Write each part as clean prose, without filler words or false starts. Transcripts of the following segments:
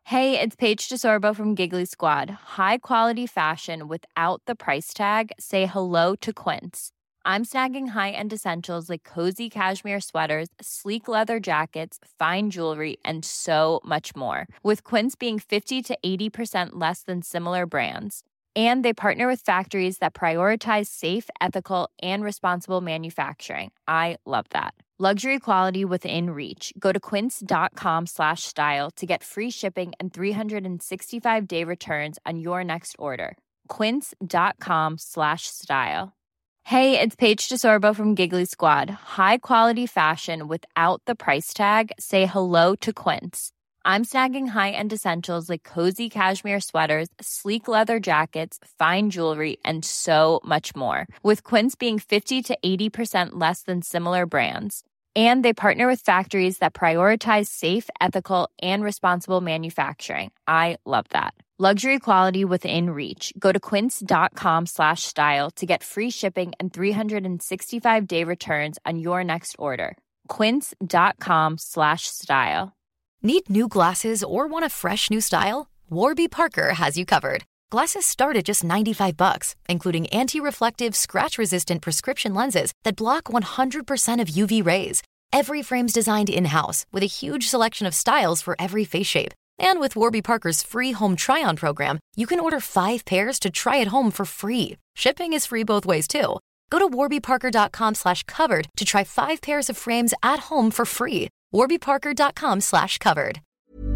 Hey, it's Paige DeSorbo from Giggly Squad. High quality fashion without the price tag. Say hello to Quince. I'm snagging high-end essentials like cozy cashmere sweaters, sleek leather jackets, fine jewelry, and so much more. With Quince being 50 to 80% less than similar brands. And they partner with factories that prioritize safe, ethical, and responsible manufacturing. I love that. Luxury quality within reach. Go to quince.com/style to get free shipping and 365-day returns on your next order. Quince.com/style. Hey, it's Paige DeSorbo from Giggly Squad. High quality fashion without the price tag. Say hello to Quince. I'm snagging high-end essentials like cozy cashmere sweaters, sleek leather jackets, fine jewelry, and so much more. With Quince being 50 to 80% less than similar brands. And they partner with factories that prioritize safe, ethical, and responsible manufacturing. I love that. Luxury quality within reach. Go to quince.com/style to get free shipping and 365-day returns on your next order. Quince.com/style. Need new glasses or want a fresh new style? Warby Parker has you covered. Glasses start at just $95, including anti-reflective, scratch-resistant prescription lenses that block 100% of UV rays. Every frame's designed in-house with a huge selection of styles for every face shape. And with Warby Parker's free home try-on program, you can order 5 pairs to try at home for free. Shipping is free both ways, too. Go to warbyparker.com/covered to try 5 pairs of frames at home for free. warbyparker.com/covered.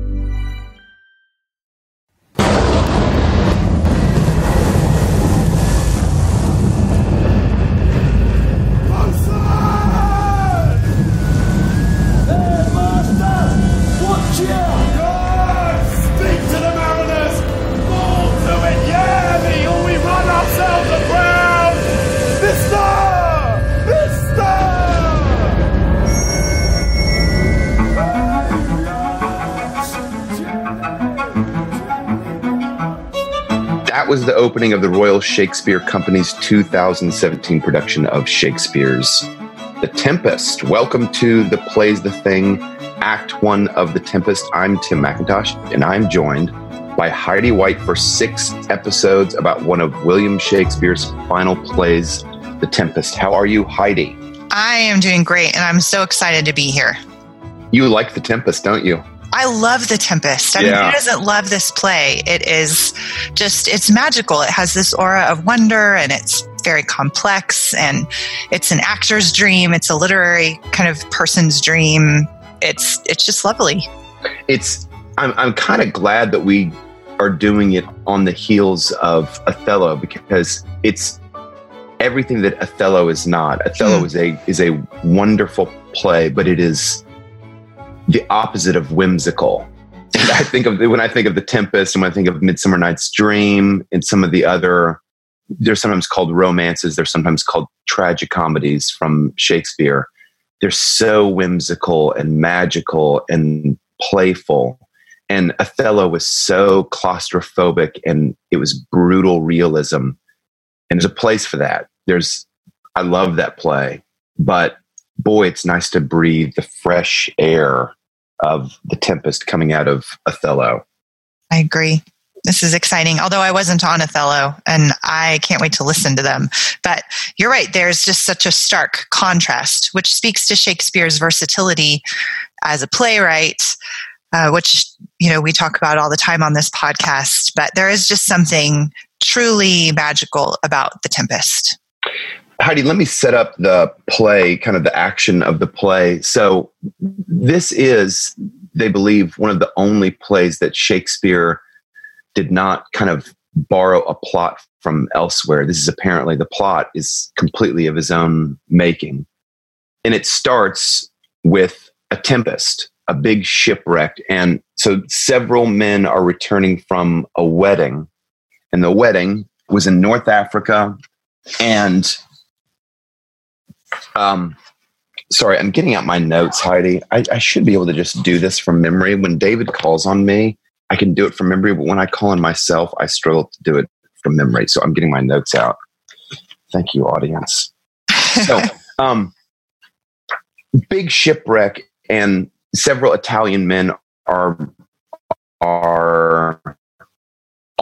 Speak to the Mariners! Ball to it, yeah! Or we run ourselves aground! That was the opening of the Royal Shakespeare Company's 2017 production of Shakespeare's The Tempest. Welcome to The Play's the Thing, Act 1 of The Tempest. I'm Tim McIntosh, and I'm joined by Heidi White for 6 episodes about one of William Shakespeare's final plays, The Tempest. How are you, Heidi? I am doing great, and I'm so excited to be here. You like The Tempest, don't you? I love The Tempest. I mean, who doesn't love this play? It is just, it's magical. It has this aura of wonder, and it's very complex, and it's an actor's dream. It's a literary kind of person's dream. It's just lovely. I'm kind of glad that we are doing it on the heels of Othello, because it's everything that Othello is not. Othello is a wonderful play, but it is the opposite of whimsical. And when I think of The Tempest, and when I think of Midsummer Night's Dream, and some of the other, they're sometimes called romances, they're sometimes called tragicomedies from Shakespeare. They're so whimsical and magical and playful. And Othello was so claustrophobic, and it was brutal realism. And there's a place for that. I love that play, but boy, it's nice to breathe the fresh air of The Tempest coming out of Othello. I agree. This is exciting. Although I wasn't on Othello, and I can't wait to listen to them. But you're right. There's just such a stark contrast, which speaks to Shakespeare's versatility as a playwright, which, we talk about all the time on this podcast. But there is just something truly magical about The Tempest. Heidi, let me set up the play, kind of the action of the play. So this is, they believe, one of the only plays that Shakespeare did not kind of borrow a plot from elsewhere. This is apparently, the plot is completely of his own making. And it starts with a tempest, a big shipwreck. And so several men are returning from a wedding. And the wedding was in North Africa. And sorry, I'm getting out my notes, Heidi. I should be able to just do this from memory. When David calls on me, I can do it from memory, but when I call on myself, I struggle to do it from memory. So I'm getting my notes out. Thank you, audience. So, big shipwreck, and several Italian men are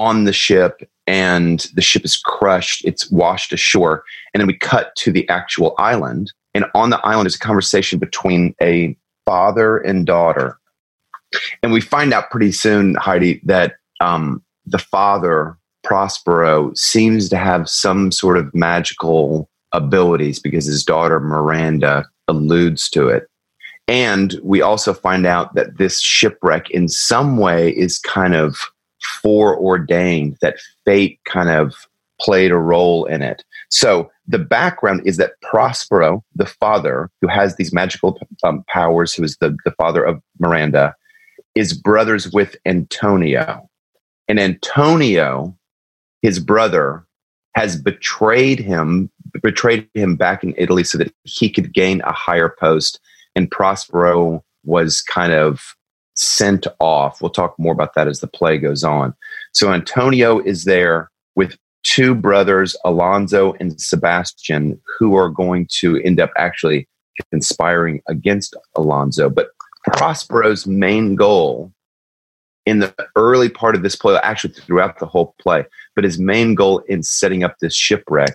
on the ship, and the ship is crushed. It's washed ashore. And then we cut to the actual island. And on the island is a conversation between a father and daughter. And we find out pretty soon, Heidi, that the father, Prospero, seems to have some sort of magical abilities because his daughter, Miranda, alludes to it. And we also find out that this shipwreck in some way is kind of foreordained, that fate kind of played a role in it. So the background is that Prospero, the father, who has these magical powers, who is the father of Miranda, is brothers with Antonio. And Antonio, his brother, has betrayed him back in Italy so that he could gain a higher post. And Prospero was kind of sent off. We'll talk more about that as the play goes on. So Antonio is there with two brothers, Alonso and Sebastian, who are going to end up actually conspiring against Alonso. But Prospero's main goal in the early part of this play, actually throughout the whole play, but his main goal in setting up this shipwreck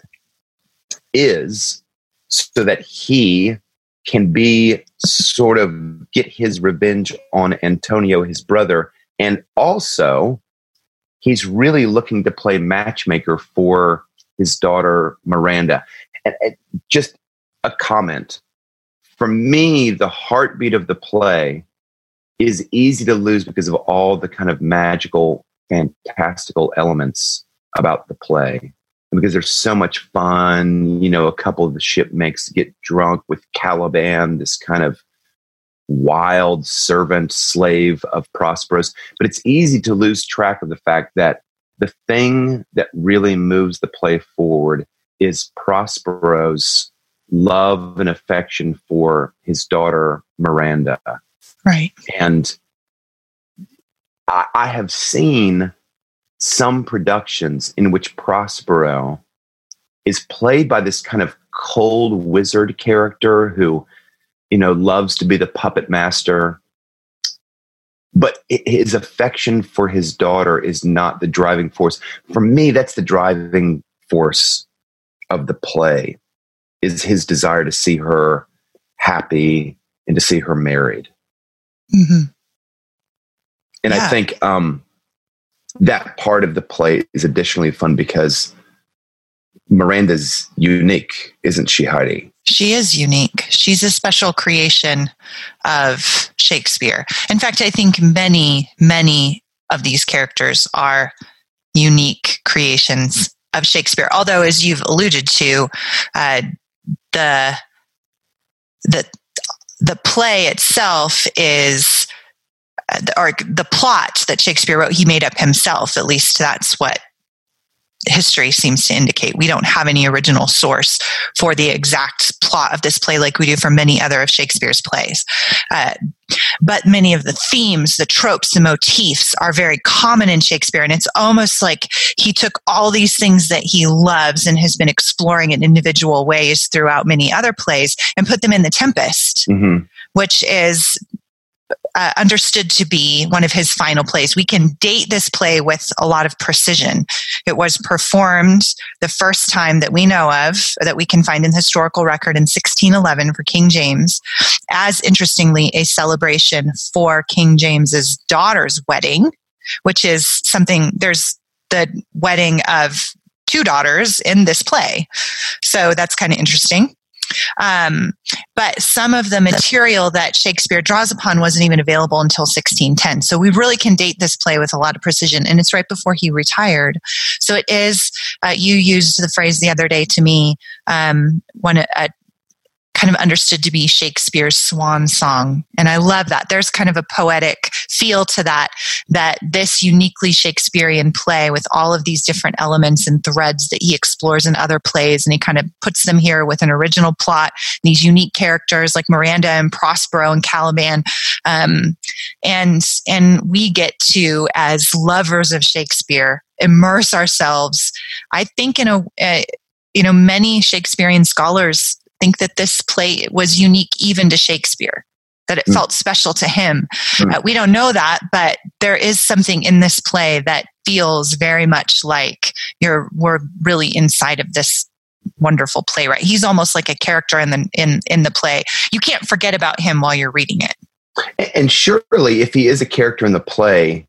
is so that he can be sort of get his revenge on Antonio, his brother. And also, he's really looking to play matchmaker for his daughter, Miranda. And just a comment. For me, the heartbeat of the play is easy to lose because of all the kind of magical, fantastical elements about the play. And because there's so much fun, a couple of the shipmates get drunk with Caliban, this kind of wild servant slave of Prospero's. But it's easy to lose track of the fact that the thing that really moves the play forward is Prospero's love and affection for his daughter, Miranda. Right. And I have seen some productions in which Prospero is played by this kind of cold wizard character who, loves to be the puppet master. But his affection for his daughter is not the driving force. For me, that's the driving force of the play, is his desire to see her happy and to see her married. Mm-hmm. And I think that part of the play is additionally fun because Miranda's unique, isn't she, Heidi? She is unique. She's a special creation of Shakespeare. In fact, I think many, many of these characters are unique creations of Shakespeare. Although, as you've alluded to, the play itself is, or the plot that Shakespeare wrote, he made up himself. At least that's what history seems to indicate. We don't have any original source for the exact plot of this play like we do for many other of Shakespeare's plays. But many of the themes, the tropes, the motifs are very common in Shakespeare. And it's almost like he took all these things that he loves and has been exploring in individual ways throughout many other plays and put them in The Tempest, which is understood to be one of his final plays. We can date this play with a lot of precision. It was performed the first time that we know of, that we can find in the historical record, in 1611 for King James, as interestingly a celebration for King James's daughter's wedding, which is something, there's the wedding of two daughters in this play. So that's kind of interesting. But some of the material that Shakespeare draws upon wasn't even available until 1610. So we really can date this play with a lot of precision. And it's right before he retired. So it is, you used the phrase the other day to me, kind of understood to be Shakespeare's swan song. And I love that. There's kind of a poetic feel to that this uniquely Shakespearean play with all of these different elements and threads that he explores in other plays, and he kind of puts them here with an original plot, these unique characters like Miranda and Prospero and Caliban. And we get to, as lovers of Shakespeare, immerse ourselves. I think many Shakespearean scholars think that this play was unique even to Shakespeare, that it felt special to him. We don't know that, but there is something in this play that feels very much like we're really inside of this wonderful playwright. He's almost like a character in the play. You can't forget about him while you're reading it. And surely, if he is a character in the play,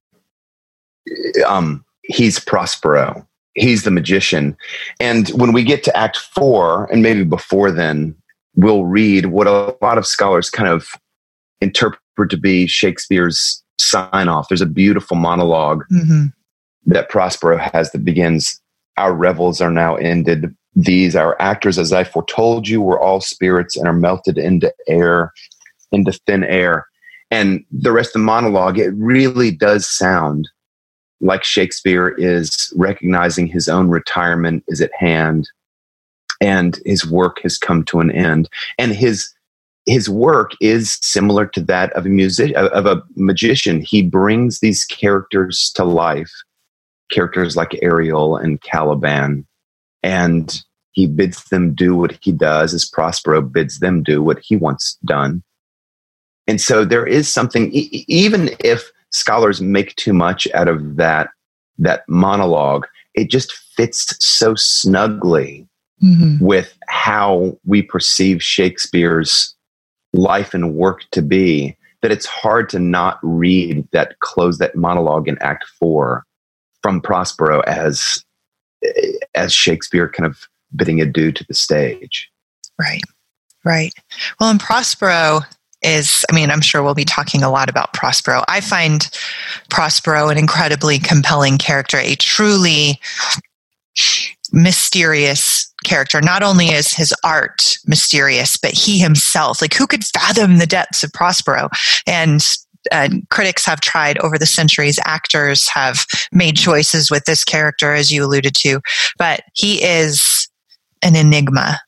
he's Prospero. He's the magician. And when we get to Act 4, and maybe before then, we'll read what a lot of scholars kind of interpret to be Shakespeare's sign-off. There's a beautiful monologue that Prospero has that begins, "Our revels are now ended. These, our actors, as I foretold you, were all spirits and are melted into thin air." And the rest of the monologue, it really does sound like Shakespeare is recognizing his own retirement is at hand and his work has come to an end. And his work is similar to that of a magician. He brings these characters to life, characters like Ariel and Caliban, and he bids them do what he does as Prospero bids them do what he wants done. And so there is something, even if scholars make too much out of that monologue, it just fits so snugly with how we perceive Shakespeare's life and work to be, that it's hard to not read that monologue in Act 4 from Prospero as Shakespeare kind of bidding adieu to the stage. Right. Well, and Prospero I'm sure we'll be talking a lot about Prospero. I find Prospero an incredibly compelling character, a truly mysterious character. Not only is his art mysterious, but he himself, like, who could fathom the depths of Prospero? And critics have tried over the centuries, actors have made choices with this character, as you alluded to, but he is an enigma.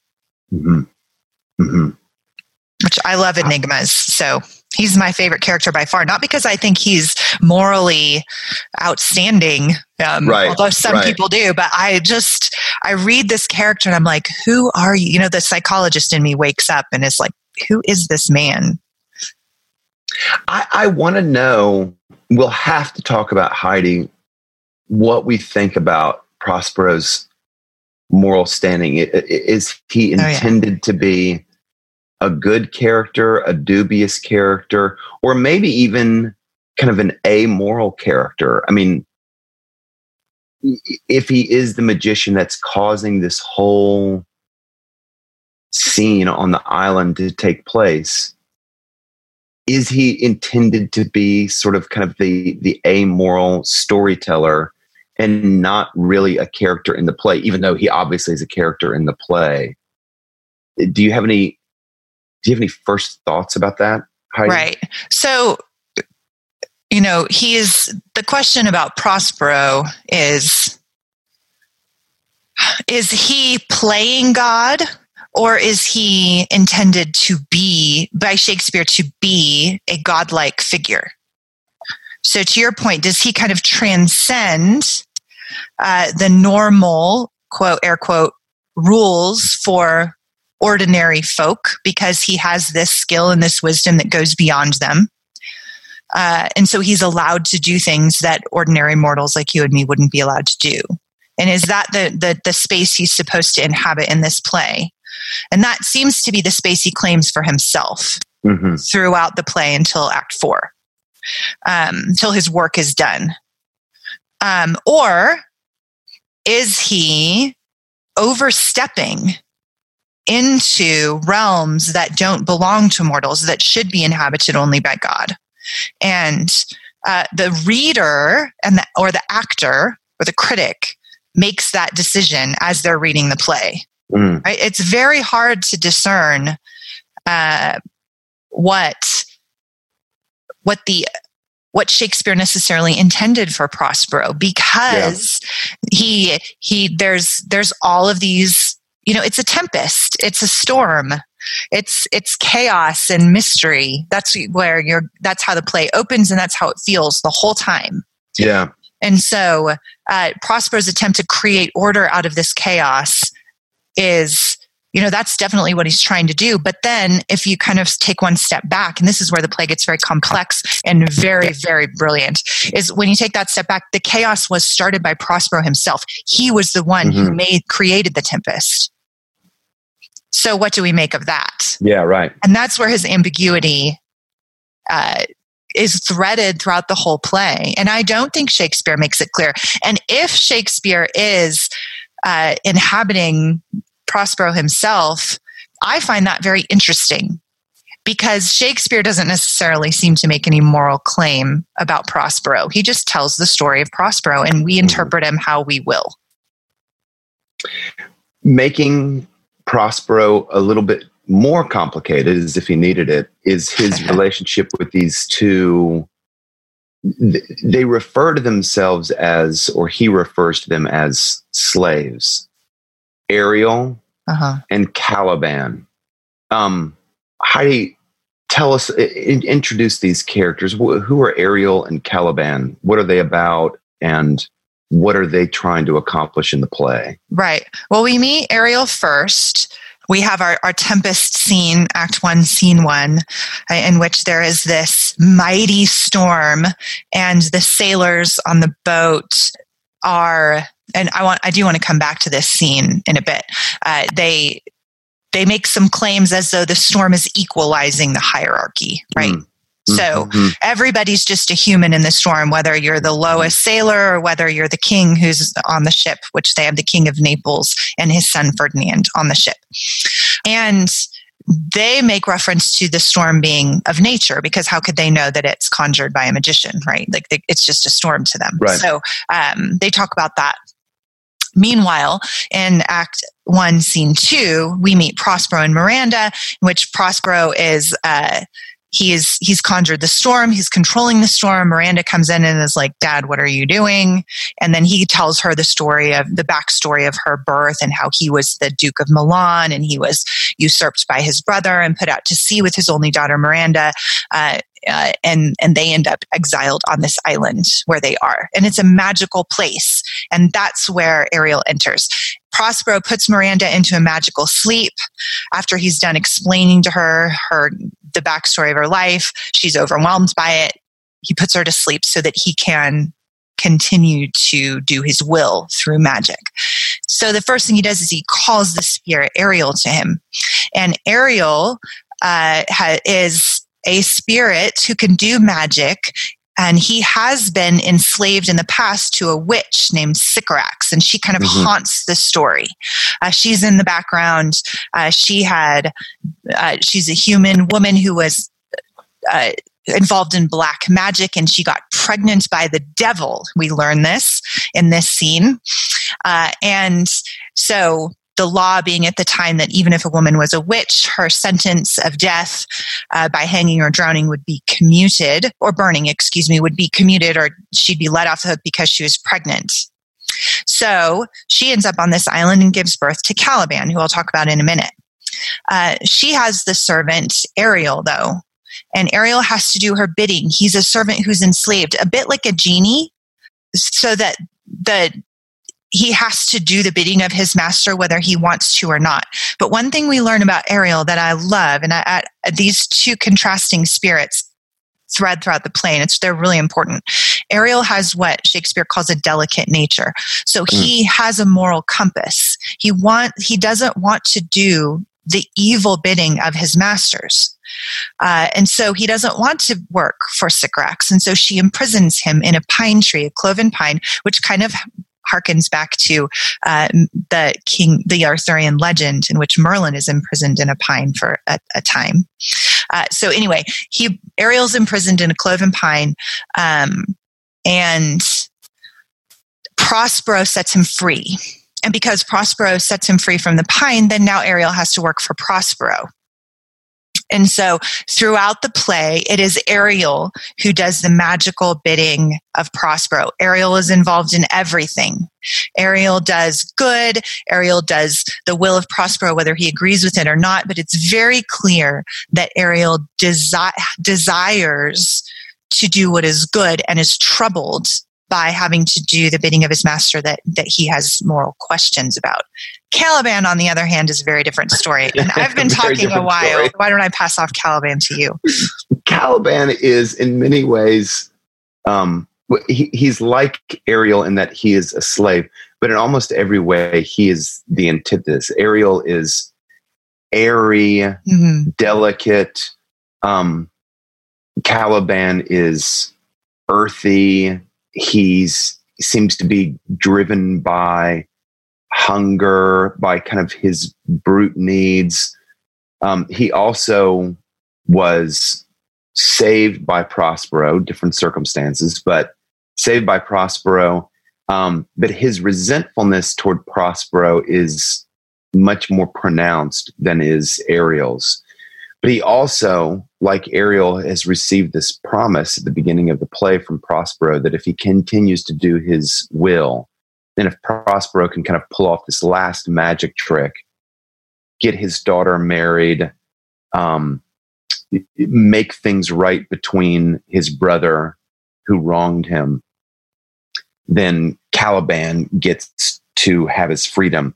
Which I love enigmas. So he's my favorite character by far, not because I think he's morally outstanding, although some people do, but I read this character and I'm like, who are you? You know, the psychologist in me wakes up and is like, who is this man? I want to know, we'll have to talk about, Heidi, what we think about Prospero's moral standing. Is he intended to be a good character, a dubious character, or maybe even kind of an amoral character? I mean, if he is the magician that's causing this whole scene on the island to take place, is he intended to be sort of kind of the amoral storyteller and not really a character in the play, even though he obviously is a character in the play? Do you have any first thoughts about that, Heidi? Right. So, the question about Prospero is he playing God, or is he intended to be, by Shakespeare, to be a godlike figure? So to your point, does he kind of transcend the normal, quote, air quote, rules for ordinary folk because he has this skill and this wisdom that goes beyond them? And so he's allowed to do things that ordinary mortals like you and me wouldn't be allowed to do. And is that the space he's supposed to inhabit in this play? And that seems to be the space he claims for himself throughout the play until Act 4, until his work is done. Or is he overstepping into realms that don't belong to mortals, that should be inhabited only by God? And the reader or the actor or the critic makes that decision as they're reading the play. Right? It's very hard to discern what Shakespeare necessarily intended for Prospero, because there's all of these, it's a tempest, it's a storm, it's chaos and mystery. That's how the play opens, and that's how it feels the whole time. Yeah. And so Prospero's attempt to create order out of this chaos is That's definitely what he's trying to do. But then if you kind of take one step back, and this is where the play gets very complex and very, very brilliant, is when you take that step back, the chaos was started by Prospero himself. He was the one who created the tempest. So what do we make of that? Yeah, right. And that's where his ambiguity is threaded throughout the whole play. And I don't think Shakespeare makes it clear. And if Shakespeare is inhabiting Prospero himself, I find that very interesting, because Shakespeare doesn't necessarily seem to make any moral claim about Prospero. He just tells the story of Prospero, and we interpret him how we will. Making Prospero a little bit more complicated, as if he needed it, is his relationship with these two. They refer to themselves as, or he refers to them as, slaves. Ariel and Caliban. Heidi, tell us, introduce these characters. Who are Ariel and Caliban? What are they about? And what are they trying to accomplish in the play? Right. Well, we meet Ariel first. We have our Tempest scene, Act 1, Scene 1, in which there is this mighty storm, and the sailors on the boat are, and I do want to come back to this scene in a bit. They make some claims as though the storm is equalizing the hierarchy, right? So everybody's just a human in the storm, whether you're the lowest sailor or whether you're the king who's on the ship, which they have the King of Naples and his son Ferdinand on the ship. And they make reference to the storm being of nature, because how could they know that it's conjured by a magician, right? Like it's just a storm to them. Right. So they talk about that. Meanwhile, in Act 1, Scene 2, we meet Prospero and Miranda, in which Prospero is... He's conjured the storm. He's controlling the storm. Miranda comes in and is like, "Dad, what are you doing?" And then he tells her the backstory of her birth, and how he was the Duke of Milan, and he was usurped by his brother and put out to sea with his only daughter Miranda. And they end up exiled on this island where they are. And it's a magical place. And that's where Ariel enters. Prospero puts Miranda into a magical sleep. After he's done explaining to her the backstory of her life, she's overwhelmed by it. He puts her to sleep so that he can continue to do his will through magic. So the first thing he does is he calls the spirit Ariel to him. And Ariel is a spirit who can do magic, and he has been enslaved in the past to a witch named Sycorax, and she kind of haunts the story. She's in the background. She's a human woman who was involved in black magic, and she got pregnant by the devil. We learn this in this scene. And so the law being at the time that even if a woman was a witch, her sentence of death by hanging or drowning would be commuted, or burning, would be commuted, or she'd be let off the hook because she was pregnant. So she ends up on this island and gives birth to Caliban, who I'll talk about in a minute. She has the servant Ariel, though, and Ariel has to do her bidding. He's a servant who's enslaved, a bit like a genie, so that he has to do the bidding of his master whether he wants to or not. But one thing we learn about Ariel that I love, and these two contrasting spirits thread throughout the play, and they're really important. Ariel has what Shakespeare calls a delicate nature. So he has a moral compass. He doesn't want to do the evil bidding of his masters. And so he doesn't want to work for Sycorax. And so she imprisons him in a pine tree, a cloven pine, which kind of harkens back to the Arthurian legend in which Merlin is imprisoned in a pine for a time. So anyway, Ariel's imprisoned in a cloven pine, and Prospero sets him free. And because Prospero sets him free from the pine, then now Ariel has to work for Prospero. And so throughout the play, it is Ariel who does the magical bidding of Prospero. Ariel is involved in everything. Ariel does good. Ariel does the will of Prospero, whether he agrees with it or not. But it's very clear that Ariel desires to do what is good and is troubled by having to do the bidding of his master that he has moral questions about. Caliban, on the other hand, is a very different story. And I've been talking a while. Story. Why don't I pass off Caliban to you? Caliban is in many ways, he's like Ariel in that he is a slave, but in almost every way, he is the antithesis. Ariel is airy, delicate. Caliban is earthy. He seems to be driven by hunger, by kind of his brute needs. He also was saved by Prospero, different circumstances, but saved by Prospero. But his resentfulness toward Prospero is much more pronounced than is Ariel's. But he also, like Ariel, has received this promise at the beginning of the play from Prospero that if he continues to do his will, then if Prospero can kind of pull off this last magic trick, get his daughter married, make things right between his brother who wronged him, then Caliban gets to have his freedom.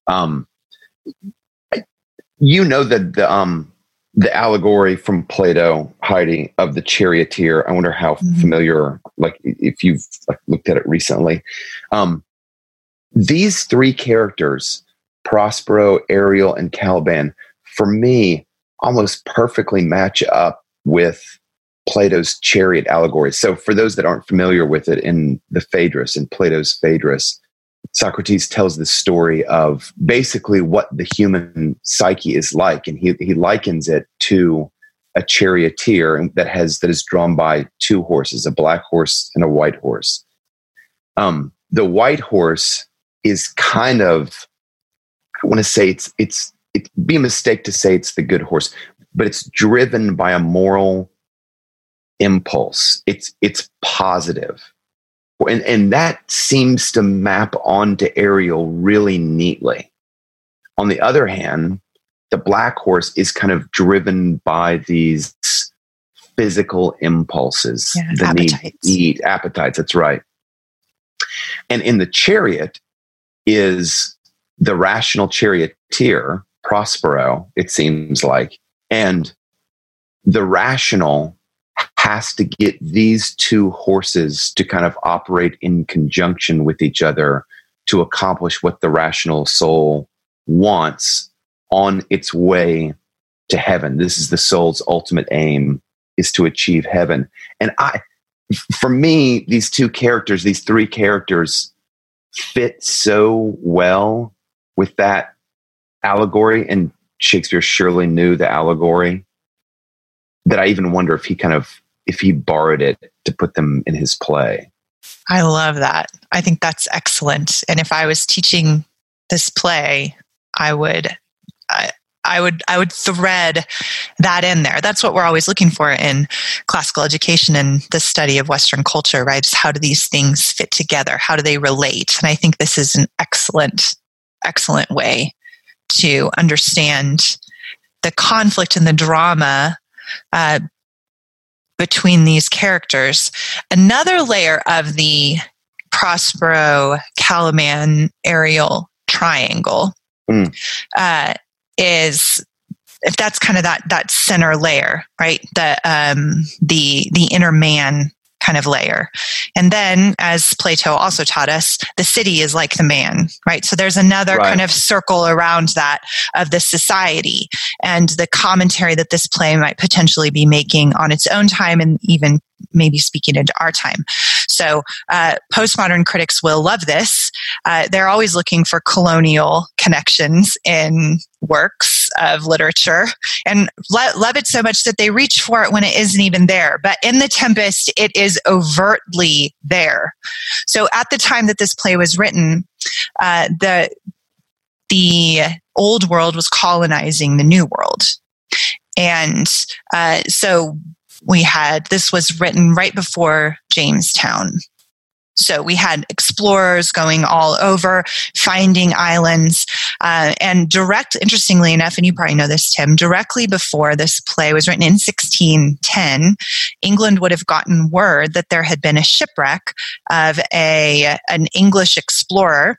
You know that the allegory from Plato, Heidi, of the charioteer. I wonder how familiar, like if you've looked at it recently. These three characters, Prospero, Ariel, and Caliban, for me, almost perfectly match up with Plato's chariot allegory. So for those that aren't familiar with it, in the Phaedrus, in Plato's Phaedrus, Socrates tells the story of basically what the human psyche is like, and he likens it to a charioteer that is drawn by two horses, a black horse and a white horse. The white horse is kind of, I want to say it'd be a mistake to say it's the good horse, but it's driven by a moral impulse. It's positive. And that seems to map onto Ariel really neatly. On the other hand, the black horse is kind of driven by these physical impulses, the appetites. Need to eat, appetites, that's right. And in the chariot is the rational charioteer, Prospero, it seems like, and the rational has to get these two horses to kind of operate in conjunction with each other to accomplish what the rational soul wants on its way to heaven. This is the soul's ultimate aim, is to achieve heaven. And for me, these three characters fit so well with that allegory, and Shakespeare surely knew the allegory, that I even wonder if he borrowed it to put them in his play. I love that. I think that's excellent. And if I was teaching this play, I would thread that in there. That's what we're always looking for in classical education and the study of Western culture, right? Is how do these things fit together? How do they relate? And I think this is an excellent, excellent way to understand the conflict and the drama between these characters. Another layer of the Prospero, Caliban, Ariel triangle is, if that's kind of that center layer, right? The inner man kind of layer. And then, as Plato also taught us, the city is like the man, right? So there's another kind of circle around that of the society and the commentary that this play might potentially be making on its own time and even maybe speaking into our time. So postmodern critics will love this. They're always looking for colonial connections in works of literature and love it so much that they reach for it when it isn't even there. But in The Tempest, it is overtly there. So at the time that this play was written, the old world was colonizing the new world. And so this was written right before Jamestown. So we had explorers going all over, finding islands, and interestingly enough, and you probably know this, Tim, directly before this play was written in 1610, England would have gotten word that there had been a shipwreck of an English explorer.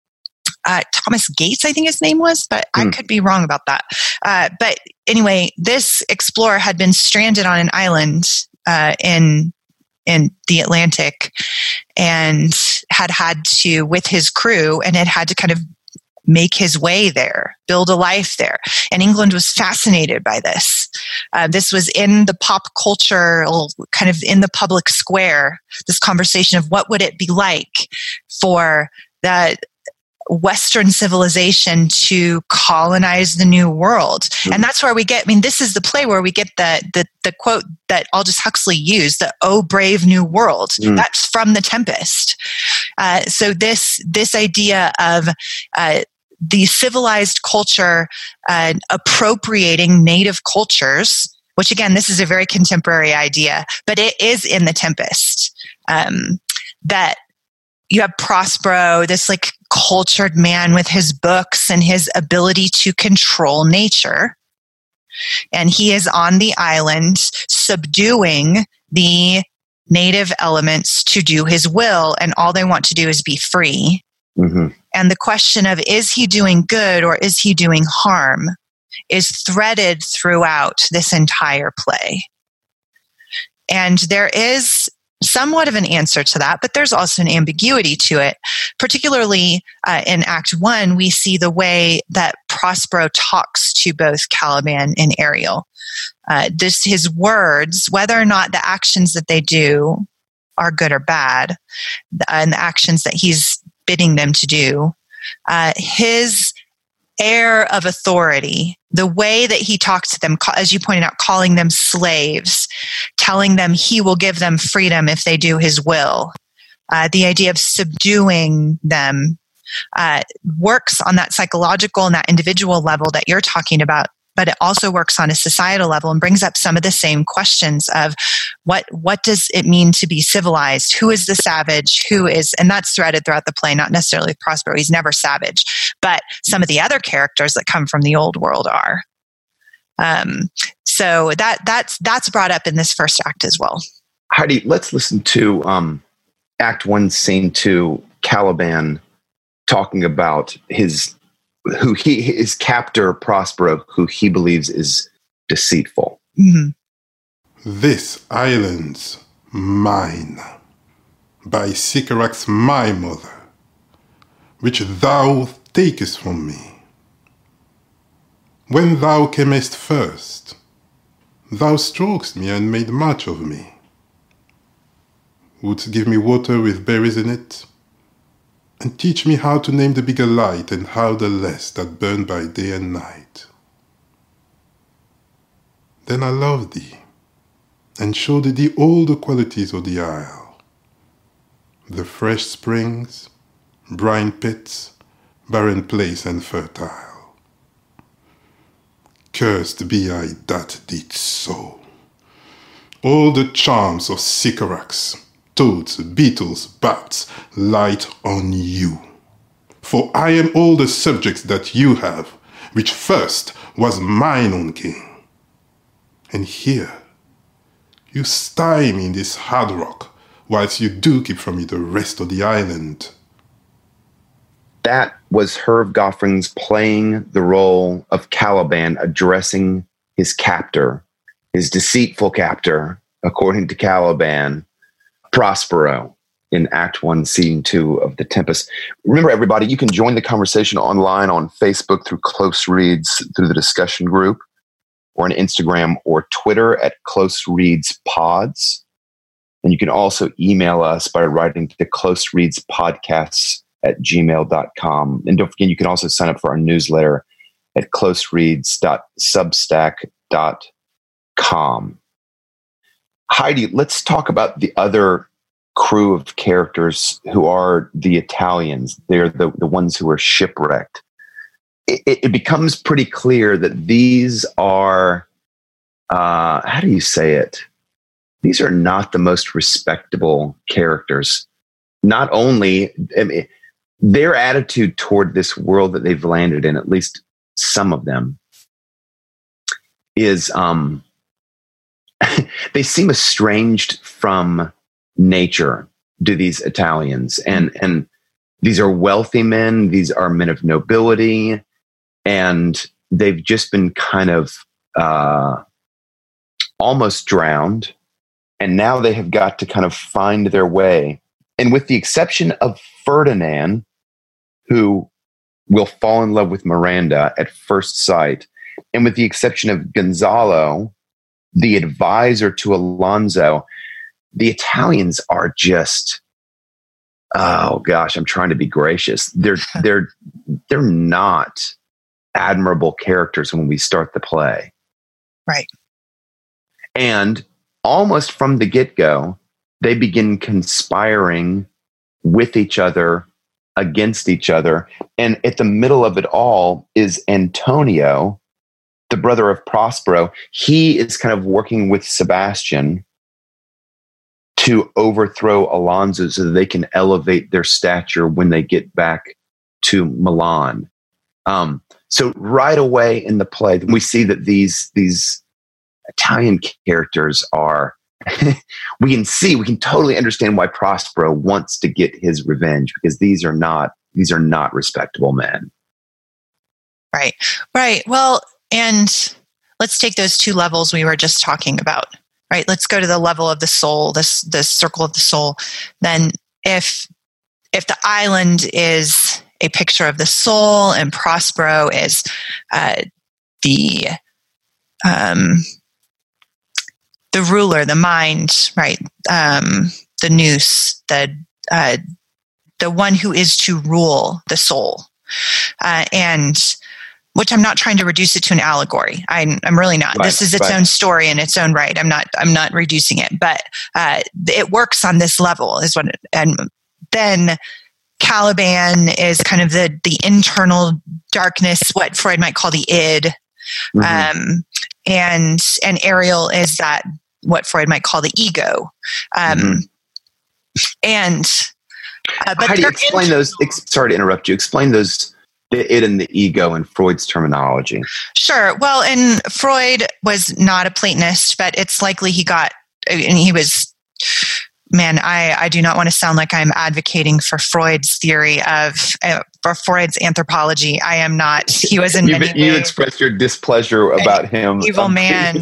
Thomas Gates, I think his name was, but I could be wrong about that. But anyway, this explorer had been stranded on an island in the Atlantic and had to, with his crew, and had to kind of make his way there, build a life there. And England was fascinated by this. This was in the pop culture, kind of in the public square, this conversation of what would it be like for that Western civilization to colonize the New World. And that's where we get, this is the play where we get the quote that Aldous Huxley used, the "Oh, brave new world." That's from The Tempest. So this idea of the civilized culture appropriating native cultures, which again, this is a very contemporary idea, but it is in The Tempest, that you have Prospero, this like cultured man with his books and his ability to control nature. And he is on the island subduing the native elements to do his will. And all they want to do is be free. Mm-hmm. And the question of, is he doing good or is he doing harm, is threaded throughout this entire play. And there is somewhat of an answer to that, but there's also an ambiguity to it. Particularly in Act 1, we see the way that Prospero talks to both Caliban and Ariel. His words, whether or not the actions that they do are good or bad, and the actions that he's bidding them to do, his air of authority, the way that he talks to them, as you pointed out, calling them slaves, telling them he will give them freedom if they do his will. The idea of subduing them works on that psychological and that individual level that you're talking about, but it also works on a societal level and brings up some of the same questions of what does it mean to be civilized? Who is the savage? And that's threaded throughout the play, not necessarily Prospero. He's never savage, but some of the other characters that come from the old world are. So that's brought up in this first act as well. Heidi, let's listen to Act 1, Scene 2, Caliban talking about his captor Prospero, who he believes is deceitful. Mm-hmm. This island's mine, by Sycorax my mother, which thou takest from me. When thou camest first, thou strokest me and made much of me. Wouldst give me water with berries in it, and teach me how to name the bigger light and how the less that burn by day and night. Then I loved thee, and showed thee all the qualities of the isle, the fresh springs, brine pits, barren place and fertile. Cursed be I that did so. All the charms of Sycorax, toads, beetles, bats, light on you. For I am all the subjects that you have, which first was mine own king. And here, you stye me in this hard rock, whilst you do keep from me the rest of the island. That was Herve Goffrings playing the role of Caliban, addressing his captor, his deceitful captor, according to Caliban, Prospero, in Act 1, Scene 2 of The Tempest. Remember, everybody, you can join the conversation online on Facebook through Close Reads, through the discussion group, or on Instagram or Twitter at Close Reads Pods. And you can also email us by writing to closereadspodcasts@gmail.com. And don't forget, you can also sign up for our newsletter at closereads.substack.com. Heidi, let's talk about the other crew of characters who are the Italians. They're the ones who are shipwrecked. It becomes pretty clear that these are, how do you say it? These are not the most respectable characters. not only, I mean, their attitude toward this world that they've landed in, at least some of them, is they seem estranged from nature, do these Italians. And these are wealthy men. These are men of nobility. And they've just been kind of almost drowned. And now they have got to kind of find their way. And with the exception of Ferdinand, who will fall in love with Miranda at first sight, and with the exception of Gonzalo, the advisor to Alonso, the Italians are just, oh gosh, I'm trying to be gracious. They're not admirable characters when we start the play. Right. And almost from the get-go, they begin conspiring with each other, against each other. And at the middle of it all is Antonio, the brother of Prospero. He is kind of working with Sebastian to overthrow Alonso so that they can elevate their stature when they get back to Milan. So right away in the play, we see that these Italian characters are, we can totally understand why Prospero wants to get his revenge, because these are not respectable men. Right. Well, and let's take those two levels we were just talking about, right? Let's go to the level of the soul, the circle of the soul. Then if the island is a picture of the soul and Prospero is the ruler, the mind, right? The nous, the one who is to rule the soul, and which I'm not trying to reduce it to an allegory. I'm really not. Right, this is its own story in its own right. I'm not reducing it, but it works on this level. And then Caliban is kind of the internal darkness, what Freud might call the id, and Ariel is that what Freud might call the ego. And but how do you explain those? Sorry to interrupt you. Explain those. The id and the ego in Freud's terminology. Sure. Well, and Freud was not a Platonist, but it's likely he was, man, I do not want to sound like I'm advocating for Freud's theory for Freud's anthropology. I am not. He was in many ways. You expressed your displeasure about him. Evil man.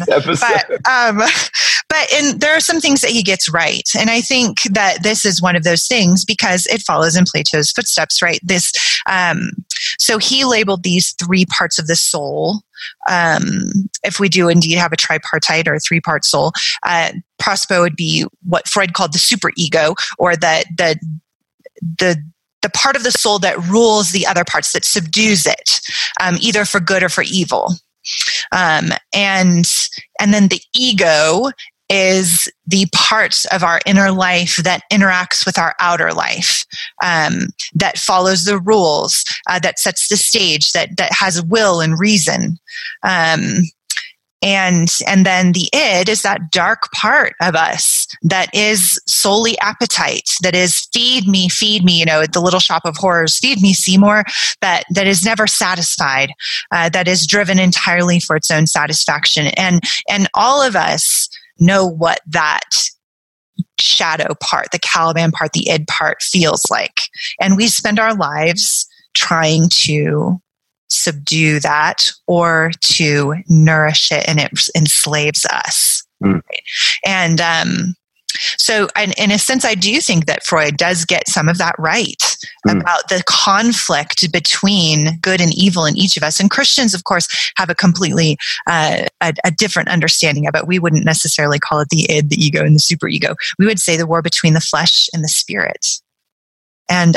But there are some things that he gets right. And I think that this is one of those things because it follows in Plato's footsteps, right? So he labeled these three parts of the soul. If we do indeed have a tripartite or a three-part soul, Prospero would be what Freud called the superego, or the part of the soul that rules the other parts, that subdues it, either for good or for evil. And then the ego is the part of our inner life that interacts with our outer life, that follows the rules, that sets the stage, that has will and reason. And then the id is that dark part of us that is solely appetite, that is feed me, at the Little Shop of Horrors, feed me, Seymour, that is never satisfied, that is driven entirely for its own satisfaction. And all of us know what that shadow part, the Caliban part, the id part feels like. And we spend our lives trying to subdue that or to nourish it, and it enslaves us. Right? And so in a sense, I do think that Freud does get some of that right about the conflict between good and evil in each of us. And Christians, of course, have a completely a different understanding of it. We wouldn't necessarily call it the id, the ego, and the superego. We would say the war between the flesh and the spirit. And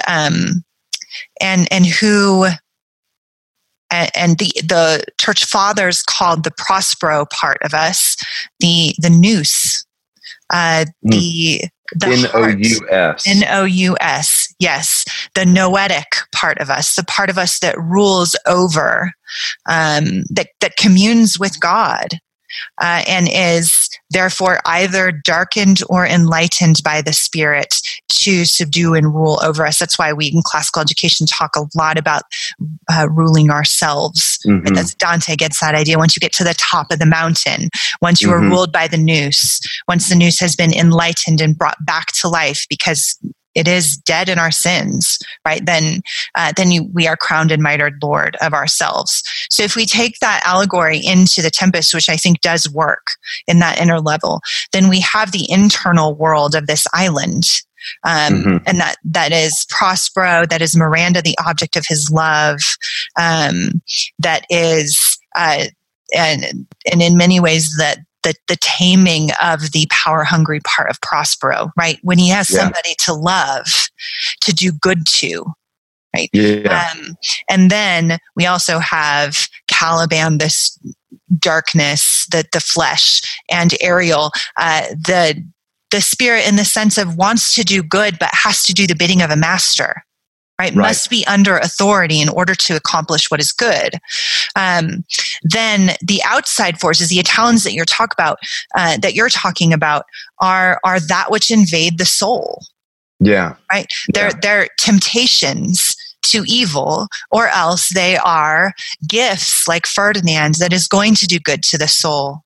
the church fathers called the Prospero part of us the nous, the N-O-U-S. N-O-U-S, yes. The noetic part of us, the part of us that rules over, that communes with God, and is therefore either darkened or enlightened by the Spirit to subdue and rule over us. That's why we in classical education talk a lot about ruling ourselves. Mm-hmm. And as Dante gets that idea, once you get to the top of the mountain, once you are ruled by the nous, once the nous has been enlightened and brought back to life because it is dead in our sins, right? Then we are crowned and mitred Lord of ourselves. So if we take that allegory into the Tempest, which I think does work in that inner level, then we have the internal world of this island. And that is Prospero, that is Miranda, the object of his love, that is, and in many ways that the taming of the power-hungry part of Prospero, right? When he has somebody to love, to do good to, right? Yeah. And then we also have Caliban, this darkness, the flesh, and Ariel, the spirit in the sense of wants to do good, but has to do the bidding of a master. Right? Must be under authority in order to accomplish what is good. Then the outside forces, the Italians that you're talking about, are that which invade the soul. Yeah. Right. They're temptations to evil, or else they are gifts like Ferdinand that is going to do good to the soul,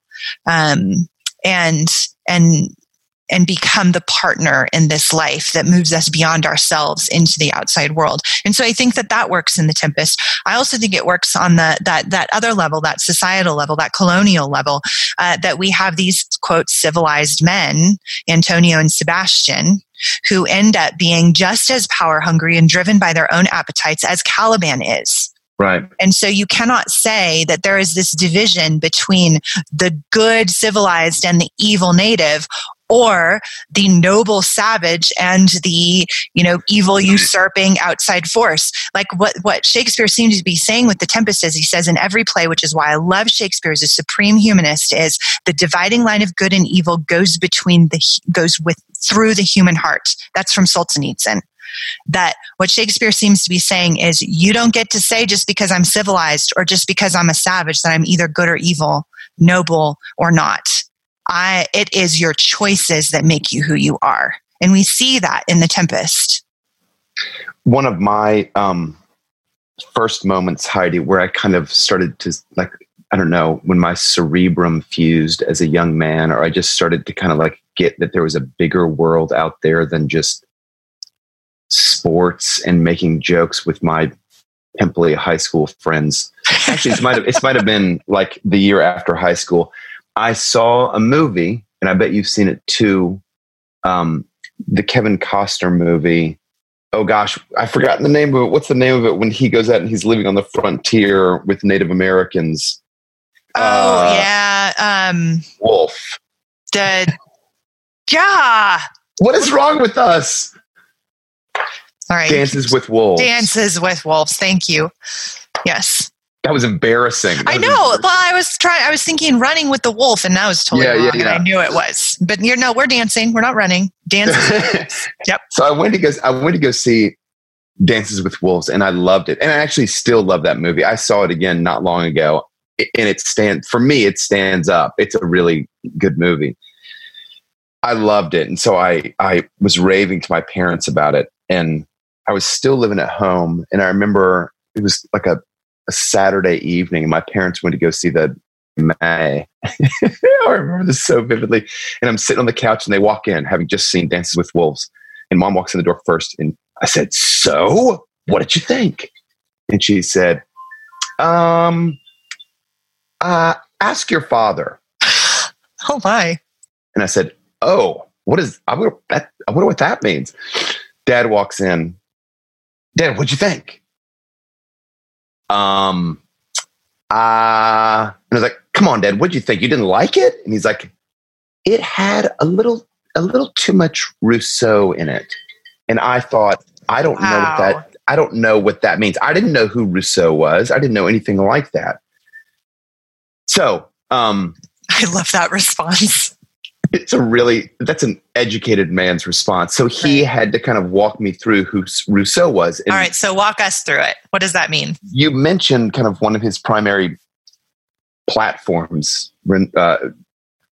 and become the partner in this life that moves us beyond ourselves into the outside world. And so I think that works in the Tempest. I also think it works on that other level, that societal level, that colonial level, that we have these, quote, civilized men, Antonio and Sebastian, who end up being just as power hungry and driven by their own appetites as Caliban is. Right. And so you cannot say that there is this division between the good civilized and the evil native, or the noble savage and the, evil usurping outside force. Like what Shakespeare seems to be saying with the Tempest, as he says in every play, which is why I love Shakespeare as a supreme humanist, is the dividing line of good and evil goes through the human heart. That's from Solzhenitsyn. That what Shakespeare seems to be saying is, you don't get to say just because I'm civilized or just because I'm a savage that I'm either good or evil, noble or not. It is your choices that make you who you are. And we see that in the Tempest. One of my first moments, Heidi, where I kind of started to, when my cerebrum fused as a young man, or I just started to kind of get that there was a bigger world out there than just sports and making jokes with my pimply high school friends. Actually, it might have been like the year after high school. I saw a movie, and I bet you've seen it too, the Kevin Costner movie. Oh gosh, I've forgotten the name of it. What's the name of it when he goes out and he's living on the frontier with Native Americans? Wolf. What is wrong with us? All right. Dances with Wolves. Dances with Wolves. Thank you. Yes. That was embarrassing. I know. Well, I was thinking Running with the Wolf, and that was totally wrong. And I knew it was. But we're dancing. We're not running. Dances. Yep. So I went to go see Dances with Wolves, and I loved it. And I actually still love that movie. I saw it again not long ago, and it stands up. It's a really good movie. I loved it, and so I was raving to my parents about it, and I was still living at home, and I remember it was like a Saturday evening, and my parents went to go see the May. I remember this so vividly. And I'm sitting on the couch, and they walk in, having just seen Dances with Wolves. And Mom walks in the door first, and I said, "So, what did you think?" And she said, "Ask your father." Oh my! And I said, "Oh, what is? I wonder what that means." Dad walks in. "Dad, what'd you think?" And I was like, "Come on, Dad, what'd you think? You didn't like it?" And he's like, "It had a little too much Rousseau in it." And I thought, I don't know what that means. I didn't know who Rousseau was. I didn't know anything like that. So, I love that response. That's an educated man's response. So he had to kind of walk me through who Rousseau was. All right. So walk us through it. What does that mean? You mentioned kind of one of his primary platforms,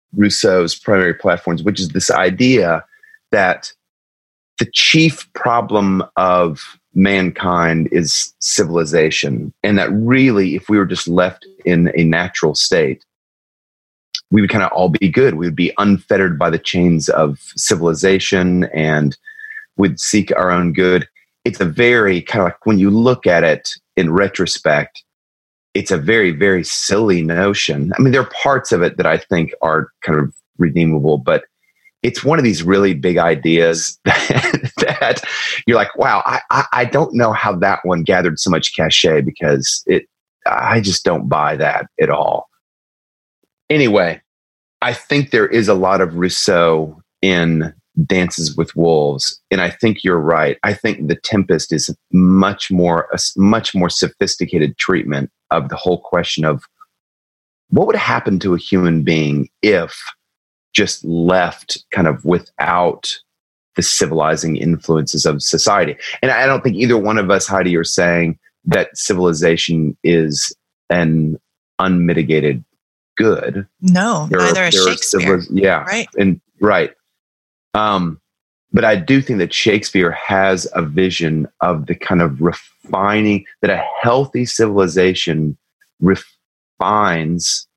Rousseau's primary platforms, which is this idea that the chief problem of mankind is civilization, and that really, if we were just left in a natural state, we would kind of all be good. We would be unfettered by the chains of civilization and would seek our own good. It's a very kind of like, when you look at it in retrospect, it's a very, very silly notion. I mean, there are parts of it that I think are kind of redeemable, but it's one of these really big ideas that you're like, wow, I don't know how that one gathered so much cachet, because I just don't buy that at all. Anyway, I think there is a lot of Rousseau in Dances with Wolves, and I think you're right. I think The Tempest is a much more sophisticated treatment of the whole question of what would happen to a human being if just left kind of without the civilizing influences of society. And I don't think either one of us, Heidi, are saying that civilization is an unmitigated good. No, neither is Shakespeare. Yeah. Right. And right. But I do think that Shakespeare has a vision of the kind of refining, that a healthy civilization refines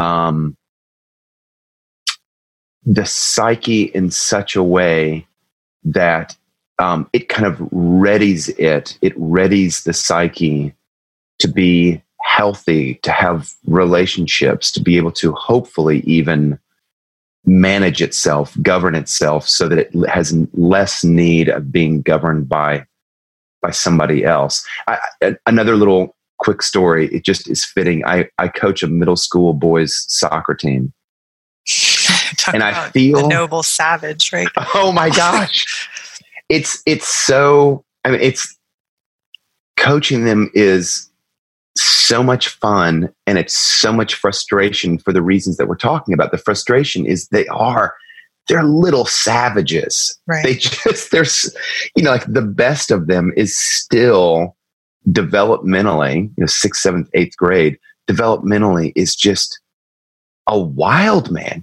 the psyche in such a way that it kind of readies the psyche to be healthy, to have relationships, to be able to hopefully even manage itself, govern itself, so that it has less need of being governed by somebody else. Another little quick story, it just is fitting. I coach a middle school boys soccer team. And I feel a noble savage, right? Oh my gosh. It's so, I mean, it's coaching them is so much fun, and it's so much frustration for the reasons that we're talking about. The frustration is they're little savages. Right. There's, like the best of them is still developmentally, 6th, 7th, 8th grade, developmentally is just a wild man.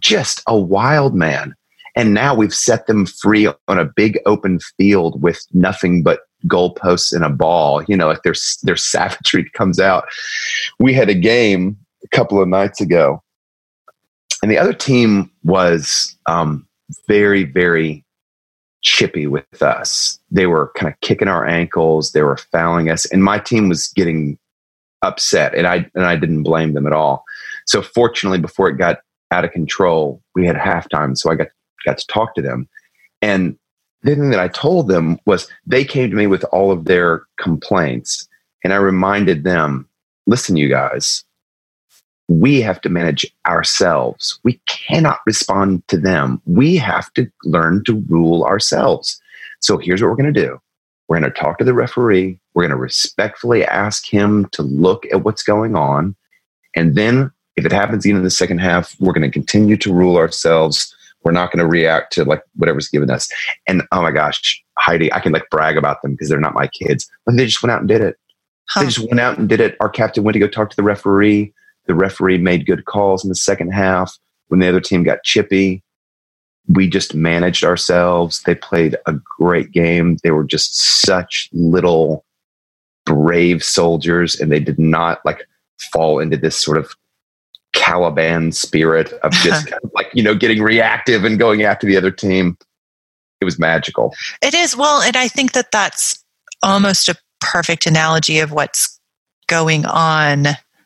And now we've set them free on a big open field with nothing but goalposts and a ball. Like their savagery comes out. We had a game a couple of nights ago, and the other team was very, very chippy with us. They were kind of kicking our ankles. They were fouling us, and my team was getting upset, and I didn't blame them at all. So fortunately, before it got out of control, we had halftime, so I got to talk to them. And the thing that I told them was, they came to me with all of their complaints, and I reminded them, listen, you guys, we have to manage ourselves. We cannot respond to them. We have to learn to rule ourselves. So here's what we're going to do. We're going to talk to the referee. We're going to respectfully ask him to look at what's going on. And then if it happens again in the second half, we're going to continue to rule ourselves. We're not going to react to like whatever's given us. And oh my gosh, Heidi, I can like brag about them because they're not my kids. But they just went out and did it. They just went out and did it. Our captain went to go talk to the referee. The referee made good calls in the second half. When the other team got chippy, we just managed ourselves. They played a great game. They were just such little brave soldiers, and they did not like fall into this sort of Caliban spirit of just kind of like, getting reactive and going after the other team. It was magical. It is. Well, and I think that that's almost a perfect analogy of what's going on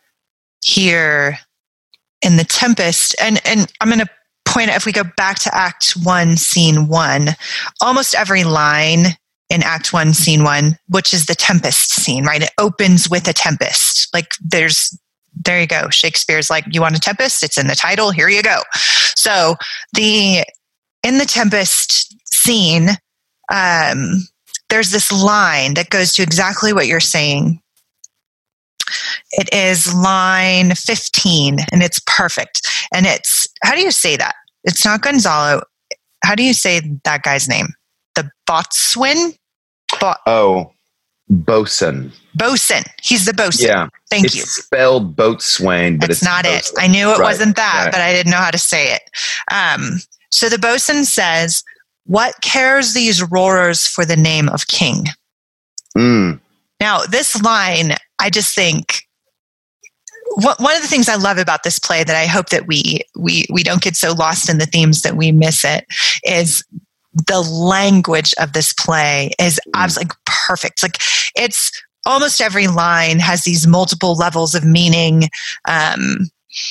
here in The Tempest. And I'm going to point out, if we go back to Act 1, Scene 1, almost every line in Act 1, Scene 1, which is the Tempest scene, right? It opens with a tempest. Like there you go. Shakespeare's like, you want a tempest? It's in the title. Here you go. So in the Tempest scene, there's this line that goes to exactly what you're saying. It is line 15, and it's perfect. And it's, how do you say that? It's not Gonzalo. How do you say that guy's name? The boatswain? Bosun. Bosun. He's the bosun. Yeah. Thank it's you. It's spelled boatswain, but it's not bosun. it. I knew it wasn't that, but I didn't know how to say it. So the bosun says, "What cares these roarers for the name of king?" Now, this line, I just think, one of the things I love about this play that I hope that we don't get so lost in the themes that we miss it is the language of this play is absolutely perfect. Like, it's almost every line has these multiple levels of meaning, and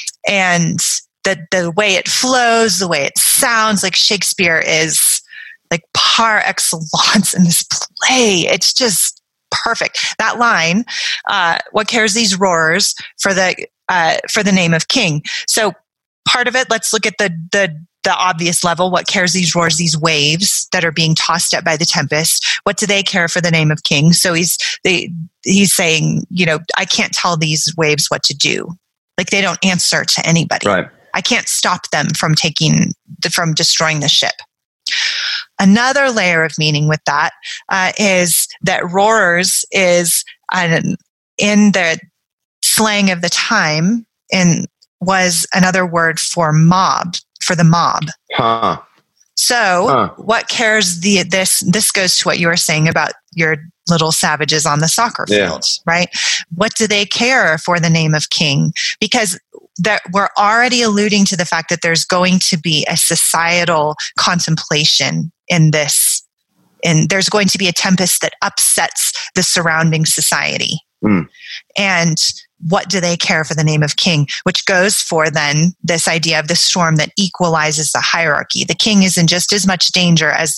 the way it flows, the way it sounds, like Shakespeare is like par excellence in this play. It's just perfect. That line, "What cares these roarers for the name of king?" So part of it, let's look at the obvious level. What cares these roars, these waves that are being tossed at by the tempest? What do they care for the name of king? So he's saying, I can't tell these waves what to do. Like, they don't answer to anybody. Right. I can't stop them from destroying the ship. Another layer of meaning with that is that roarers is in the slang of the time and was another word for mob, for the mob. Huh. So what cares this goes to what you were saying about your little savages on the soccer field, right? What do they care for the name of king? Because that we're already alluding to the fact that there's going to be a societal contemplation in this, and there's going to be a tempest that upsets the surrounding society. And what do they care for the name of king? Which goes for then this idea of the storm that equalizes the hierarchy. The king is in just as much danger as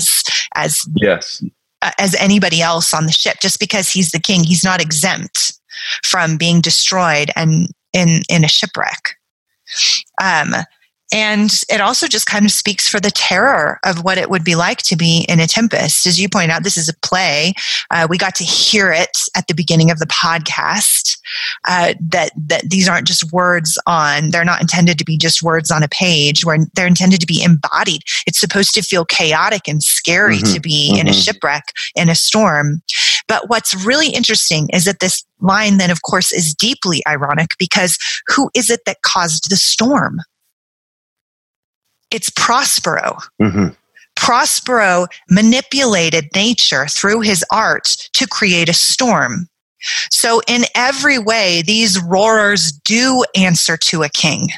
anybody else on the ship. Just because he's the king, he's not exempt from being destroyed and in a shipwreck. And it also just kind of speaks for the terror of what it would be like to be in a tempest. As you point out, this is a play. We got to hear it at the beginning of the podcast, that these aren't just words they're not intended to be just words on a page, where they're intended to be embodied. It's supposed to feel chaotic and scary to be in a shipwreck, in a storm. But what's really interesting is that this line then, of course, is deeply ironic, because who is it that caused the storm? It's Prospero. Prospero manipulated nature through his art to create a storm. So in every way, these roarers do answer to a king.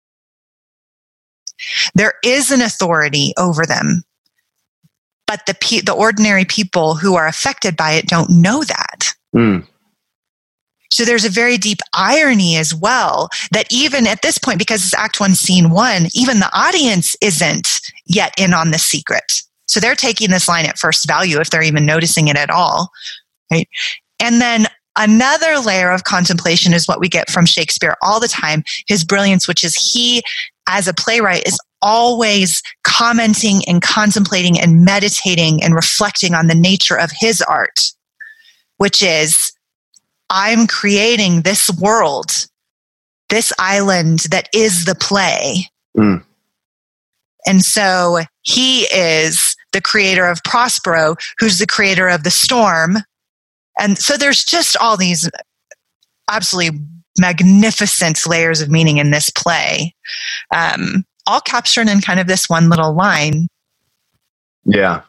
There is an authority over them, but the ordinary people who are affected by it don't know that. So there's a very deep irony as well, that even at this point, because it's Act 1, Scene 1, even the audience isn't yet in on the secret. So they're taking this line at first value, if they're even noticing it at all, right? And then another layer of contemplation is what we get from Shakespeare all the time, his brilliance, which is he, as a playwright, is always commenting and contemplating and meditating and reflecting on the nature of his art, which is, I'm creating this world, this island that is the play. And so he is the creator of Prospero, who's the creator of the storm. And so there's just all these absolutely magnificent layers of meaning in this play, all captured in kind of this one little line. Yeah.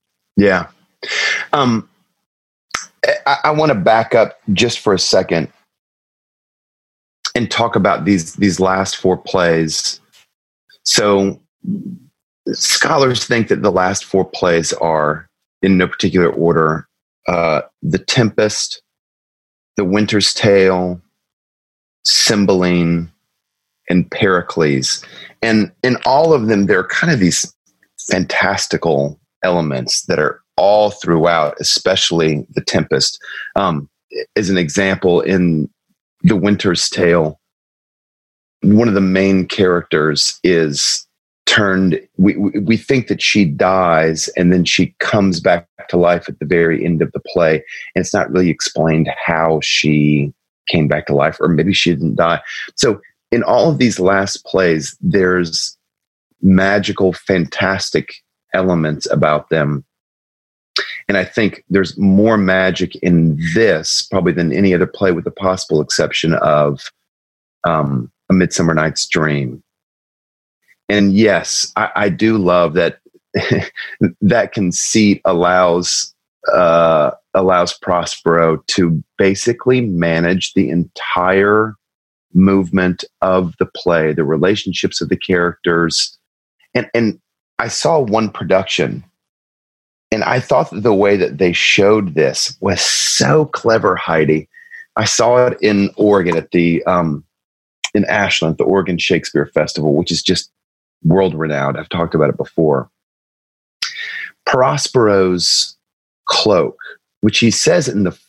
I want to back up just for a second and talk about these last four plays. So scholars think that the last four plays are, in no particular order, The Tempest, The Winter's Tale, Cymbeline, and Pericles. And in all of them, there are kind of these fantastical elements that are all throughout, especially The Tempest. As an example, in The Winter's Tale, one of the main characters is turned, we think that she dies, and then she comes back to life at the very end of the play, and it's not really explained how she came back to life, or maybe she didn't die. So in all of these last plays, there's magical, fantastic elements about them And I think there's more magic in this probably than any other play, with the possible exception of A Midsummer Night's Dream. And yes, I do love that that conceit allows Prospero to basically manage the entire movement of the play, the relationships of the characters. And I saw one production, and I thought that the way that they showed this was so clever, Heidi. I saw it in Oregon at the in Ashland, the Oregon Shakespeare Festival, which is just world renowned. I've talked about it before. Prospero's cloak, which he says in the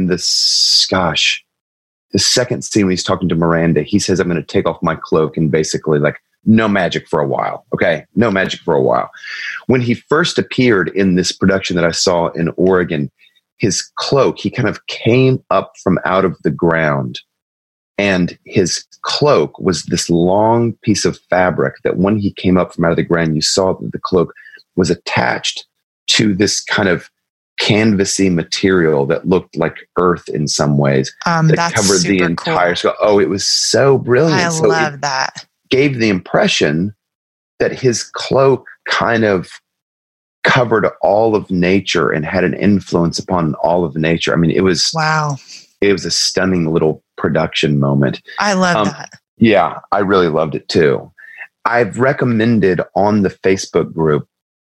second scene when he's talking to Miranda, he says, "I'm going to take off my cloak," and basically like, no magic for a while. Okay. No magic for a while. When he first appeared in this production that I saw in Oregon, his cloak, he kind of came up from out of the ground, and his cloak was this long piece of fabric that when he came up from out of the ground, you saw that the cloak was attached to this kind of canvasy material that looked like earth in some ways. That covered the entire cool. Oh, it was so brilliant. I love that. Gave the impression that his cloak kind of covered all of nature and had an influence upon all of nature. I mean, it was wow. It was a stunning little production moment. I love that. Yeah, I really loved it too. I've recommended on the Facebook group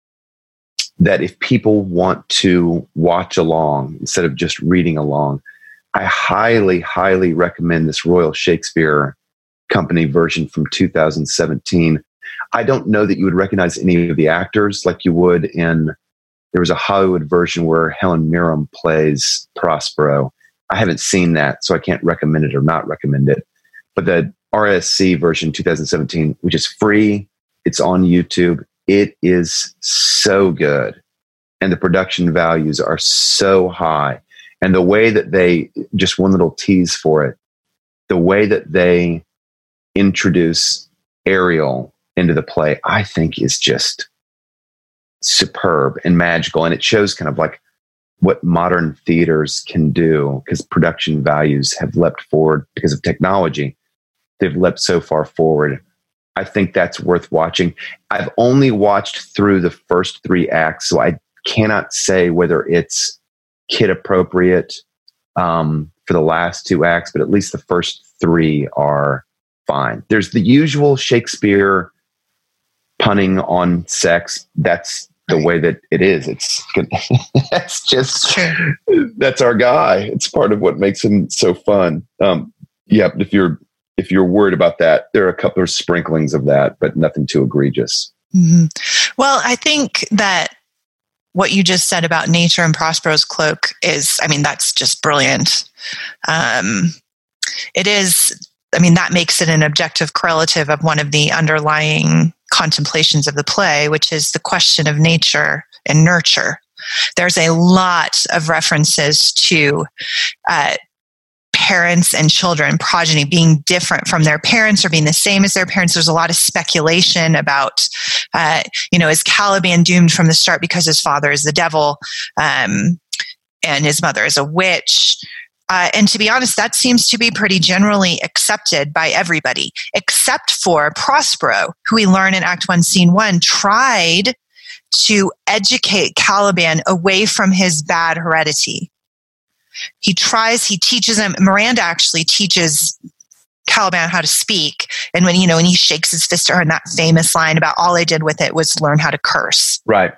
that if people want to watch along instead of just reading along, I highly, highly recommend this Royal Shakespeare Company version from 2017. I don't know that you would recognize any of the actors like you would in, there was a Hollywood version where Helen Mirren plays Prospero. I haven't seen that, so I can't recommend it or not recommend it. But the RSC version 2017, which is free, it's on YouTube. It is so good. And the production values are so high. And the way that they, just one little tease for it, the way that they introduce Ariel into the play, I think is just superb and magical. And it shows kind of like what modern theaters can do, because production values have leapt forward because of technology. They've leapt so far forward. I think that's worth watching. I've only watched through the first 3 acts, so I cannot say whether it's kid appropriate for the last 2 acts, but at least the first 3 are fine. There's the usual Shakespeare punning on sex. That's the way that it is. It's good. That's just, that's our guy. It's part of what makes him so fun. Yeah, if you're worried about that, there are a couple of sprinklings of that, but nothing too egregious. Mm-hmm. Well, I think that what you just said about nature and Prospero's cloak is, I mean, that's just brilliant. It is, I mean, that makes it an objective correlative of one of the underlying contemplations of the play, which is the question of nature and nurture. There's a lot of references to parents and children, progeny being different from their parents or being the same as their parents. There's a lot of speculation about, is Caliban doomed from the start because his father is the devil and his mother is a witch? And to be honest, that seems to be pretty generally accepted by everybody, except for Prospero, who we learn in Act 1, Scene 1, tried to educate Caliban away from his bad heredity. He teaches him, Miranda actually teaches Caliban how to speak. And when he shakes his fist at her in that famous line about all I did with it was learn how to curse. Right.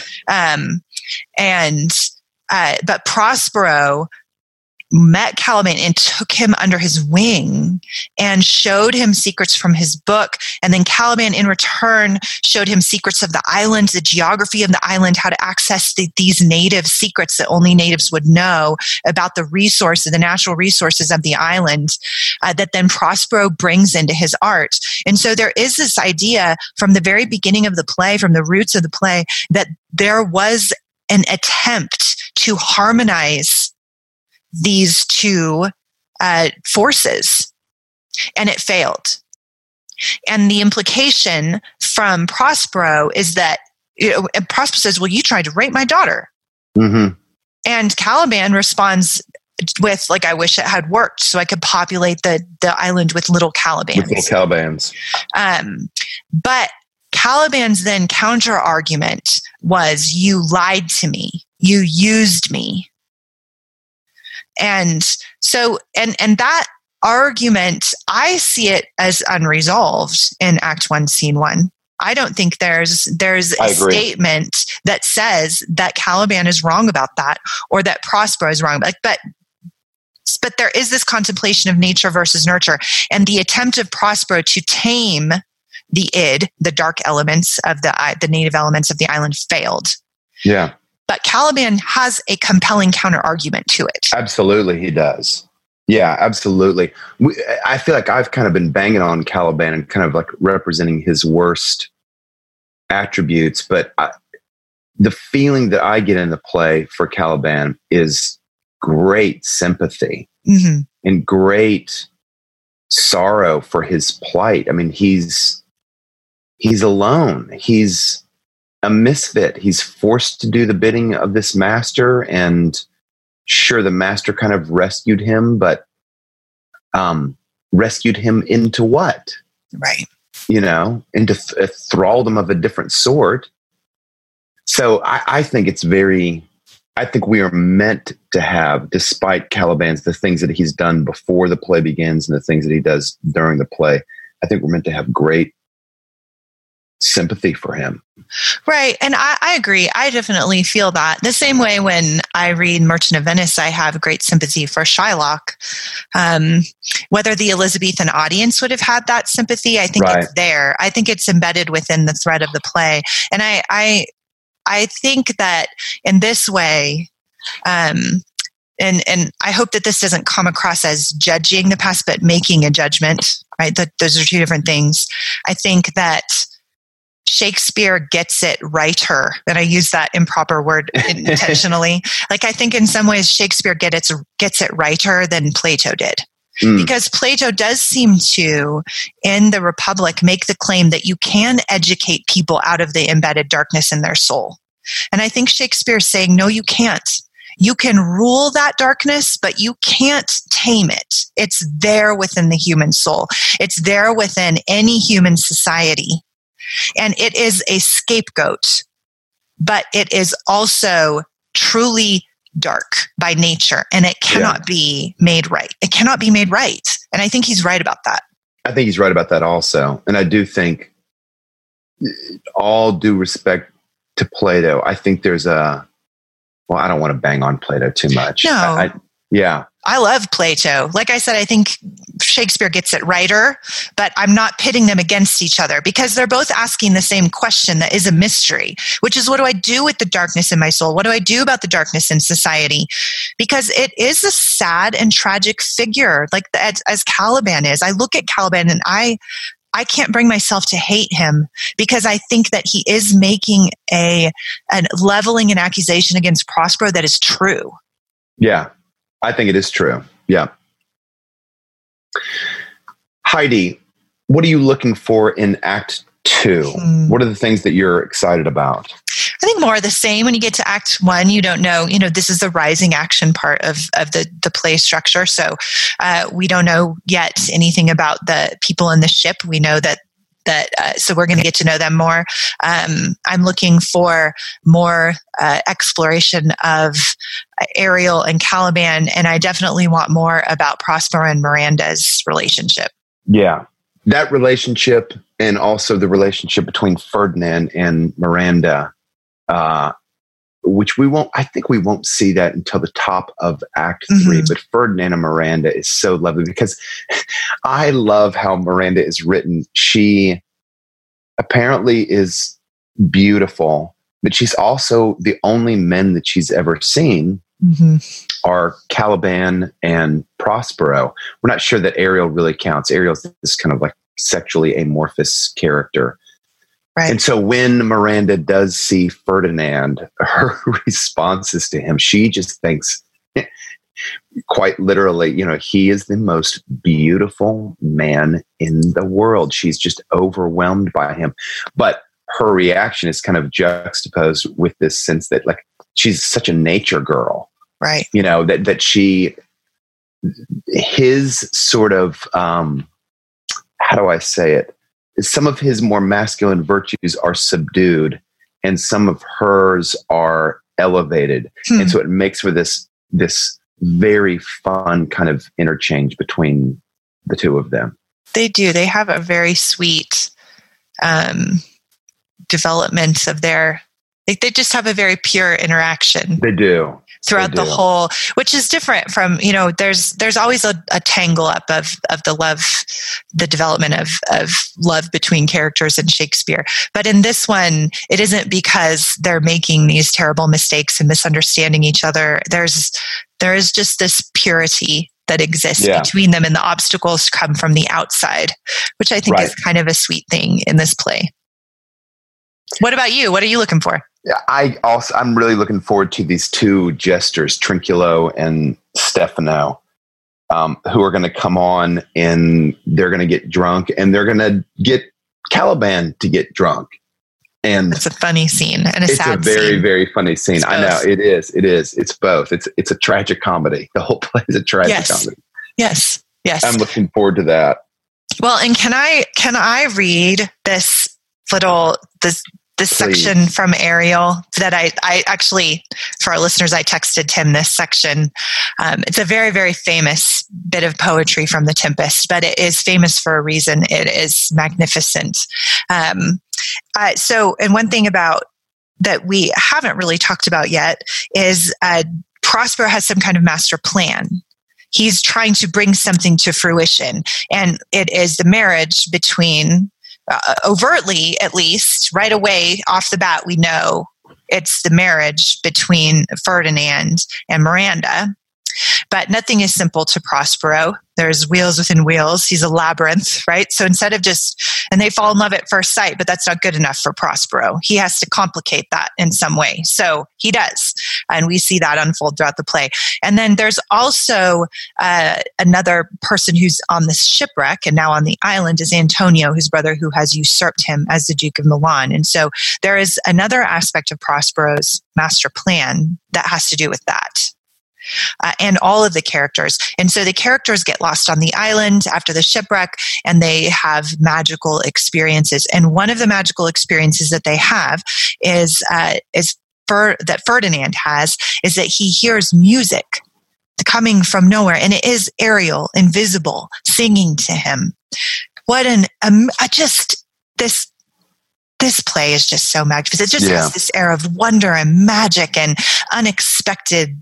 But Prospero met Caliban and took him under his wing and showed him secrets from his book. And then Caliban in return showed him secrets of the island, the geography of the island, how to access these native secrets that only natives would know about the resources, the natural resources of the island that then Prospero brings into his art. And so there is this idea from the very beginning of the play, from the roots of the play, that there was an attempt to harmonize these two forces, and it failed. And the implication from Prospero is that Prospero says, well, you tried to rape my daughter. Mm-hmm. And Caliban responds with, like, I wish it had worked so I could populate the island with little Calibans. But Caliban's then counter argument was, you lied to me. You used me. And so, and that argument, I see it as unresolved in Act 1, Scene 1. I don't think there's a statement that says that Caliban is wrong about that, or that Prospero is wrong. But there is this contemplation of nature versus nurture, and the attempt of Prospero to tame the id, the dark elements of the native elements of the island, failed. Yeah. But Caliban has a compelling counter argument to it. Absolutely, he does. Yeah, absolutely. I feel like I've kind of been banging on Caliban and kind of like representing his worst attributes, but the feeling that I get in the play for Caliban is great sympathy and great sorrow for his plight. I mean, he's alone. He's a misfit. He's forced to do the bidding of this master, and sure, the master kind of rescued him, but rescued him into what? Right. Into a thraldom of a different sort. So I think I think we are meant to have, despite Caliban's, the things that he's done before the play begins and the things that he does during the play, I think we're meant to have great sympathy for him. Right. And I agree. I definitely feel that. The same way when I read Merchant of Venice, I have great sympathy for Shylock. Whether the Elizabethan audience would have had that sympathy, I think it's there. I think it's embedded within the thread of the play. And I think that in this way, and I hope that this doesn't come across as judging the past, but making a judgment, right? Those are two different things. I think that Shakespeare gets it righter, and I use that improper word intentionally. Like, I think in some ways Shakespeare gets it righter than Plato did. Because Plato does seem to, in the Republic, make the claim that you can educate people out of the embedded darkness in their soul. And I think Shakespeare's saying, no, you can't. You can rule that darkness, but you can't tame it. It's there within the human soul. It's there within any human society. And it is a scapegoat, but it is also truly dark by nature, and it cannot be made right. It cannot be made right. And I think he's right about that. I think he's right about that also. And I do think, all due respect to Plato, I think there's I don't want to bang on Plato too much. No. I love Plato. Like I said, I think Shakespeare gets it righter, but I'm not pitting them against each other, because they're both asking the same question that is a mystery, which is, what do I do with the darkness in my soul? What do I do about the darkness in society? Because it is a sad and tragic figure, like as Caliban is. I look at Caliban and I can't bring myself to hate him, because I think that he is making an leveling an accusation against Prospero that is true. Yeah. I think it is true. Yeah. Heidi, what are you looking for in Act 2? What are the things that you're excited about? I think more of the same. When you get to Act 1, you don't know, this is the rising action part of the play structure. So we don't know yet anything about the people in the ship. We know that so we're going to get to know them more. I'm looking for more exploration of Ariel and Caliban, and I definitely want more about Prospero and Miranda's relationship. Yeah, that relationship, and also the relationship between Ferdinand and Miranda, which I think we won't see that until the top of Act 3, but Ferdinand and Miranda is so lovely, because I love how Miranda is written. She apparently is beautiful, but she's also, the only men that she's ever seen are Caliban and Prospero. We're not sure that Ariel really counts. Ariel's this kind of like sexually amorphous character. Right. And so when Miranda does see Ferdinand, her responses to him, she just thinks, quite literally, he is the most beautiful man in the world. She's just overwhelmed by him. But her reaction is kind of juxtaposed with this sense that like she's such a nature girl, right? You know, that his sort of, how do I say it? Some of his more masculine virtues are subdued and some of hers are elevated. And so it makes for this very fun kind of interchange between the two of them. They do. They have a very sweet development of their, they just have a very pure interaction. They do. Throughout the whole, which is different from, you know, there's always a tangle up of the love, the development of love between characters in Shakespeare. But in this one, it isn't because they're making these terrible mistakes and misunderstanding each other. There is just this purity that exists between them, and the obstacles come from the outside, which I think is kind of a sweet thing in this play. What about you? What are you looking for? I'm really looking forward to these two jesters, Trinculo and Stefano, who are going to come on and they're going to get drunk and they're going to get Caliban to get drunk. And it's a funny scene and a sad scene. It's a very, very funny scene. I know it is. It's both. It's a tragic comedy. The whole play is a tragic comedy. Yes. I'm looking forward to that. Well, and can I read this section from Ariel that I actually, for our listeners, I texted Tim this section. It's a very, very famous bit of poetry from The Tempest, but it is famous for a reason. It is magnificent. And one thing about that we haven't really talked about yet is Prospero has some kind of master plan. He's trying to bring something to fruition, and it is the marriage between overtly, at least, right away off the bat, we know it's the marriage between Ferdinand and Miranda. But nothing is simple to Prospero. There's wheels within wheels. He's a labyrinth, right? So instead of and they fall in love at first sight, but that's not good enough for Prospero. He has to complicate that in some way. So he does. And we see that unfold throughout the play. And then there's also another person who's on this shipwreck and now on the island is Antonio, his brother, who has usurped him as the Duke of Milan. And so there is another aspect of Prospero's master plan that has to do with that. And all of the characters. And so the characters get lost on the island after the shipwreck and they have magical experiences. And one of the magical experiences that they have is that Ferdinand has is that he hears music coming from nowhere. And it is Ariel, invisible, singing to him. What this play is just so magnificent. It just has this air of wonder and magic and unexpected,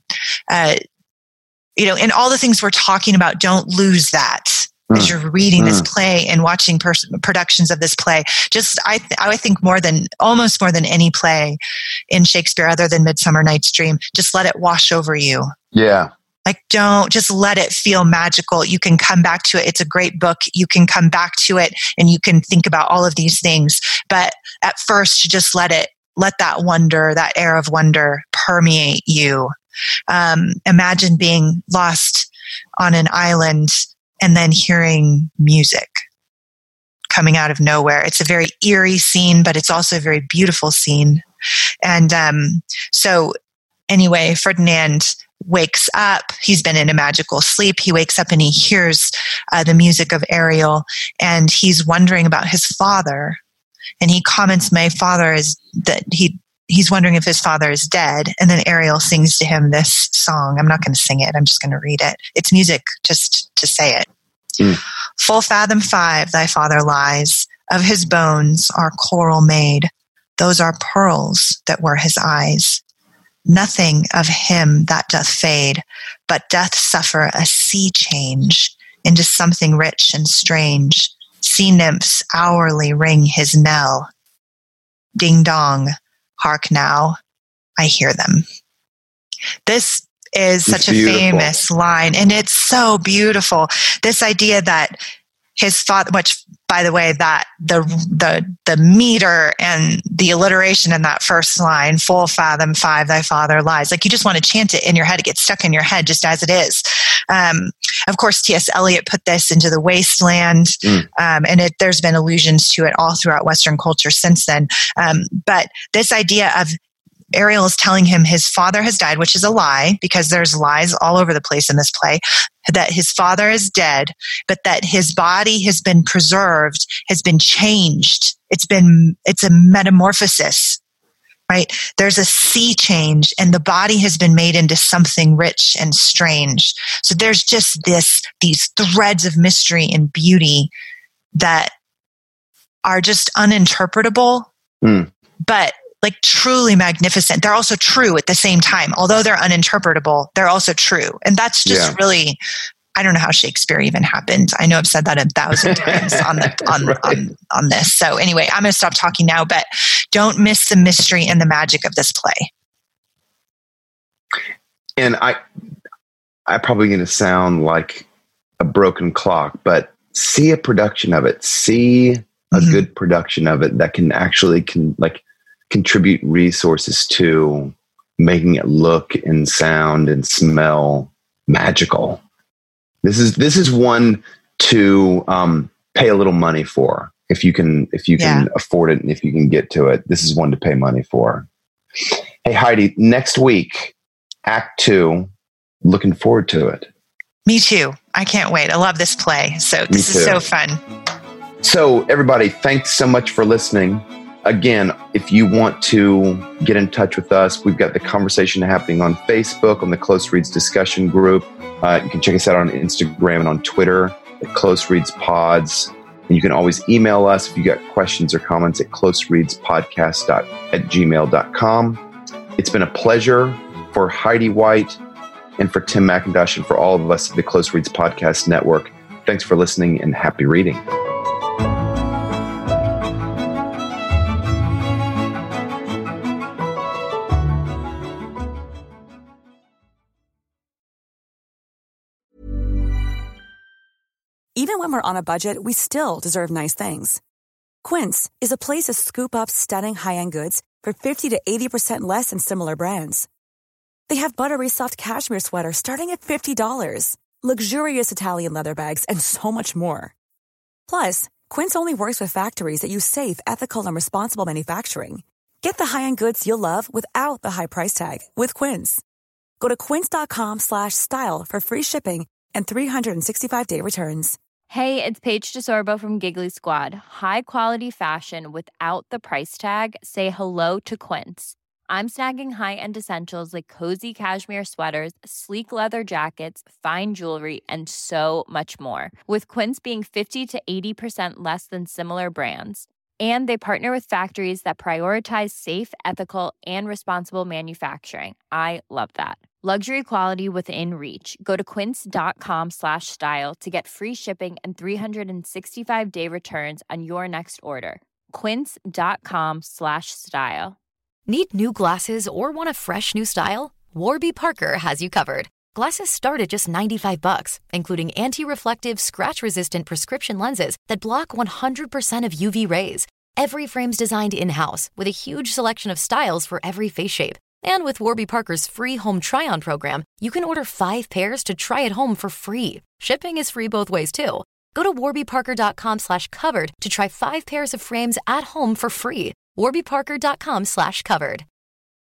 and all the things we're talking about, don't lose that as you're reading this play and watching productions of this play. Just, I think almost more than any play in Shakespeare other than Midsummer Night's Dream, just let it wash over you. Yeah. Like, don't just let it feel magical. You can come back to it. It's a great book. You can come back to it and you can think about all of these things. But at first, just let that wonder, that air of wonder permeate you. Imagine being lost on an island and then hearing music coming out of nowhere. It's a very eerie scene, but it's also a very beautiful scene. And so anyway, Ferdinand wakes up. He's been in a magical sleep. He wakes up and he hears the music of Ariel, and he's wondering about his father. And he comments, "My father is that he's wondering if his father is dead." And then Ariel sings to him this song. I'm not going to sing it. I'm just going to read it. It's music just to say it. Full fathom 5 thy father lies. Of his bones are coral made. Those are pearls that were his eyes. Nothing of him that doth fade, but doth suffer a sea change into something rich and strange. Sea nymphs hourly ring his knell. Ding dong, hark now, I hear them. This is such a famous line, and it's so beautiful. This idea that his father, which, by the way, that the meter and the alliteration in that first line, full fathom 5 thy father lies, like you just want to chant it in your head. It gets stuck in your head just as it is. Of course, T.S. Eliot put this into the wasteland, and there's been allusions to it all throughout Western culture since then. But this idea of Ariel is telling him his father has died, which is a lie, because there's lies all over the place in this play, that his father is dead, but that his body has been preserved, has been changed. It's a metamorphosis, right? There's a sea change, and the body has been made into something rich and strange. So there's just these threads of mystery and beauty that are just uninterpretable, but like truly magnificent. They're also true at the same time. Although they're uninterpretable, they're also true. And that's just really, I don't know how Shakespeare even happened. I know I've said that 1,000 times on this. So anyway, I'm going to stop talking now, but don't miss the mystery and the magic of this play. And I'm probably going to sound like a broken clock, but see a production of it. See a good production of it that can actually contribute resources to making it look and sound and smell magical. This is one to pay a little money for if you can afford it and if you can get to it. This is one to pay money for. Hey Heidi, next week, Act 2. Looking forward to it. Me too. I can't wait. I love this play. So this is so fun. So everybody, thanks so much for listening. Again, if you want to get in touch with us, we've got the conversation happening on Facebook, on the Close Reads discussion group. You can check us out on Instagram and on Twitter at Close Reads Pods. And you can always email us if you got questions or comments at closereadspodcast@gmail.com. It's been a pleasure for Heidi White and for Tim McIntosh and for all of us at the Close Reads Podcast Network. Thanks for listening and happy reading. Even when we're on a budget, we still deserve nice things. Quince is a place to scoop up stunning high-end goods for 50 to 80% less than similar brands. They have buttery soft cashmere sweaters starting at $50, luxurious Italian leather bags, and so much more. Plus, Quince only works with factories that use safe, ethical, and responsible manufacturing. Get the high-end goods you'll love without the high price tag with Quince. Go to quince.com/style for free shipping and 365-day returns. Hey, it's Paige DeSorbo from Giggly Squad. High quality fashion without the price tag. Say hello to Quince. I'm snagging high-end essentials like cozy cashmere sweaters, sleek leather jackets, fine jewelry, and so much more. With Quince being 50 to 80% less than similar brands. And they partner with factories that prioritize safe, ethical, and responsible manufacturing. I love that. Luxury quality within reach. Go to quince.com/style to get free shipping and 365-day returns on your next order. Quince.com/style. Need new glasses or want a fresh new style? Warby Parker has you covered. Glasses start at just $95, including anti-reflective, scratch-resistant prescription lenses that block 100% of UV rays. Every frame's designed in-house with a huge selection of styles for every face shape. And with Warby Parker's free home try-on program, you can order 5 pairs to try at home for free. Shipping is free both ways, too. Go to warbyparker.com/covered to try 5 pairs of frames at home for free. warbyparker.com/covered.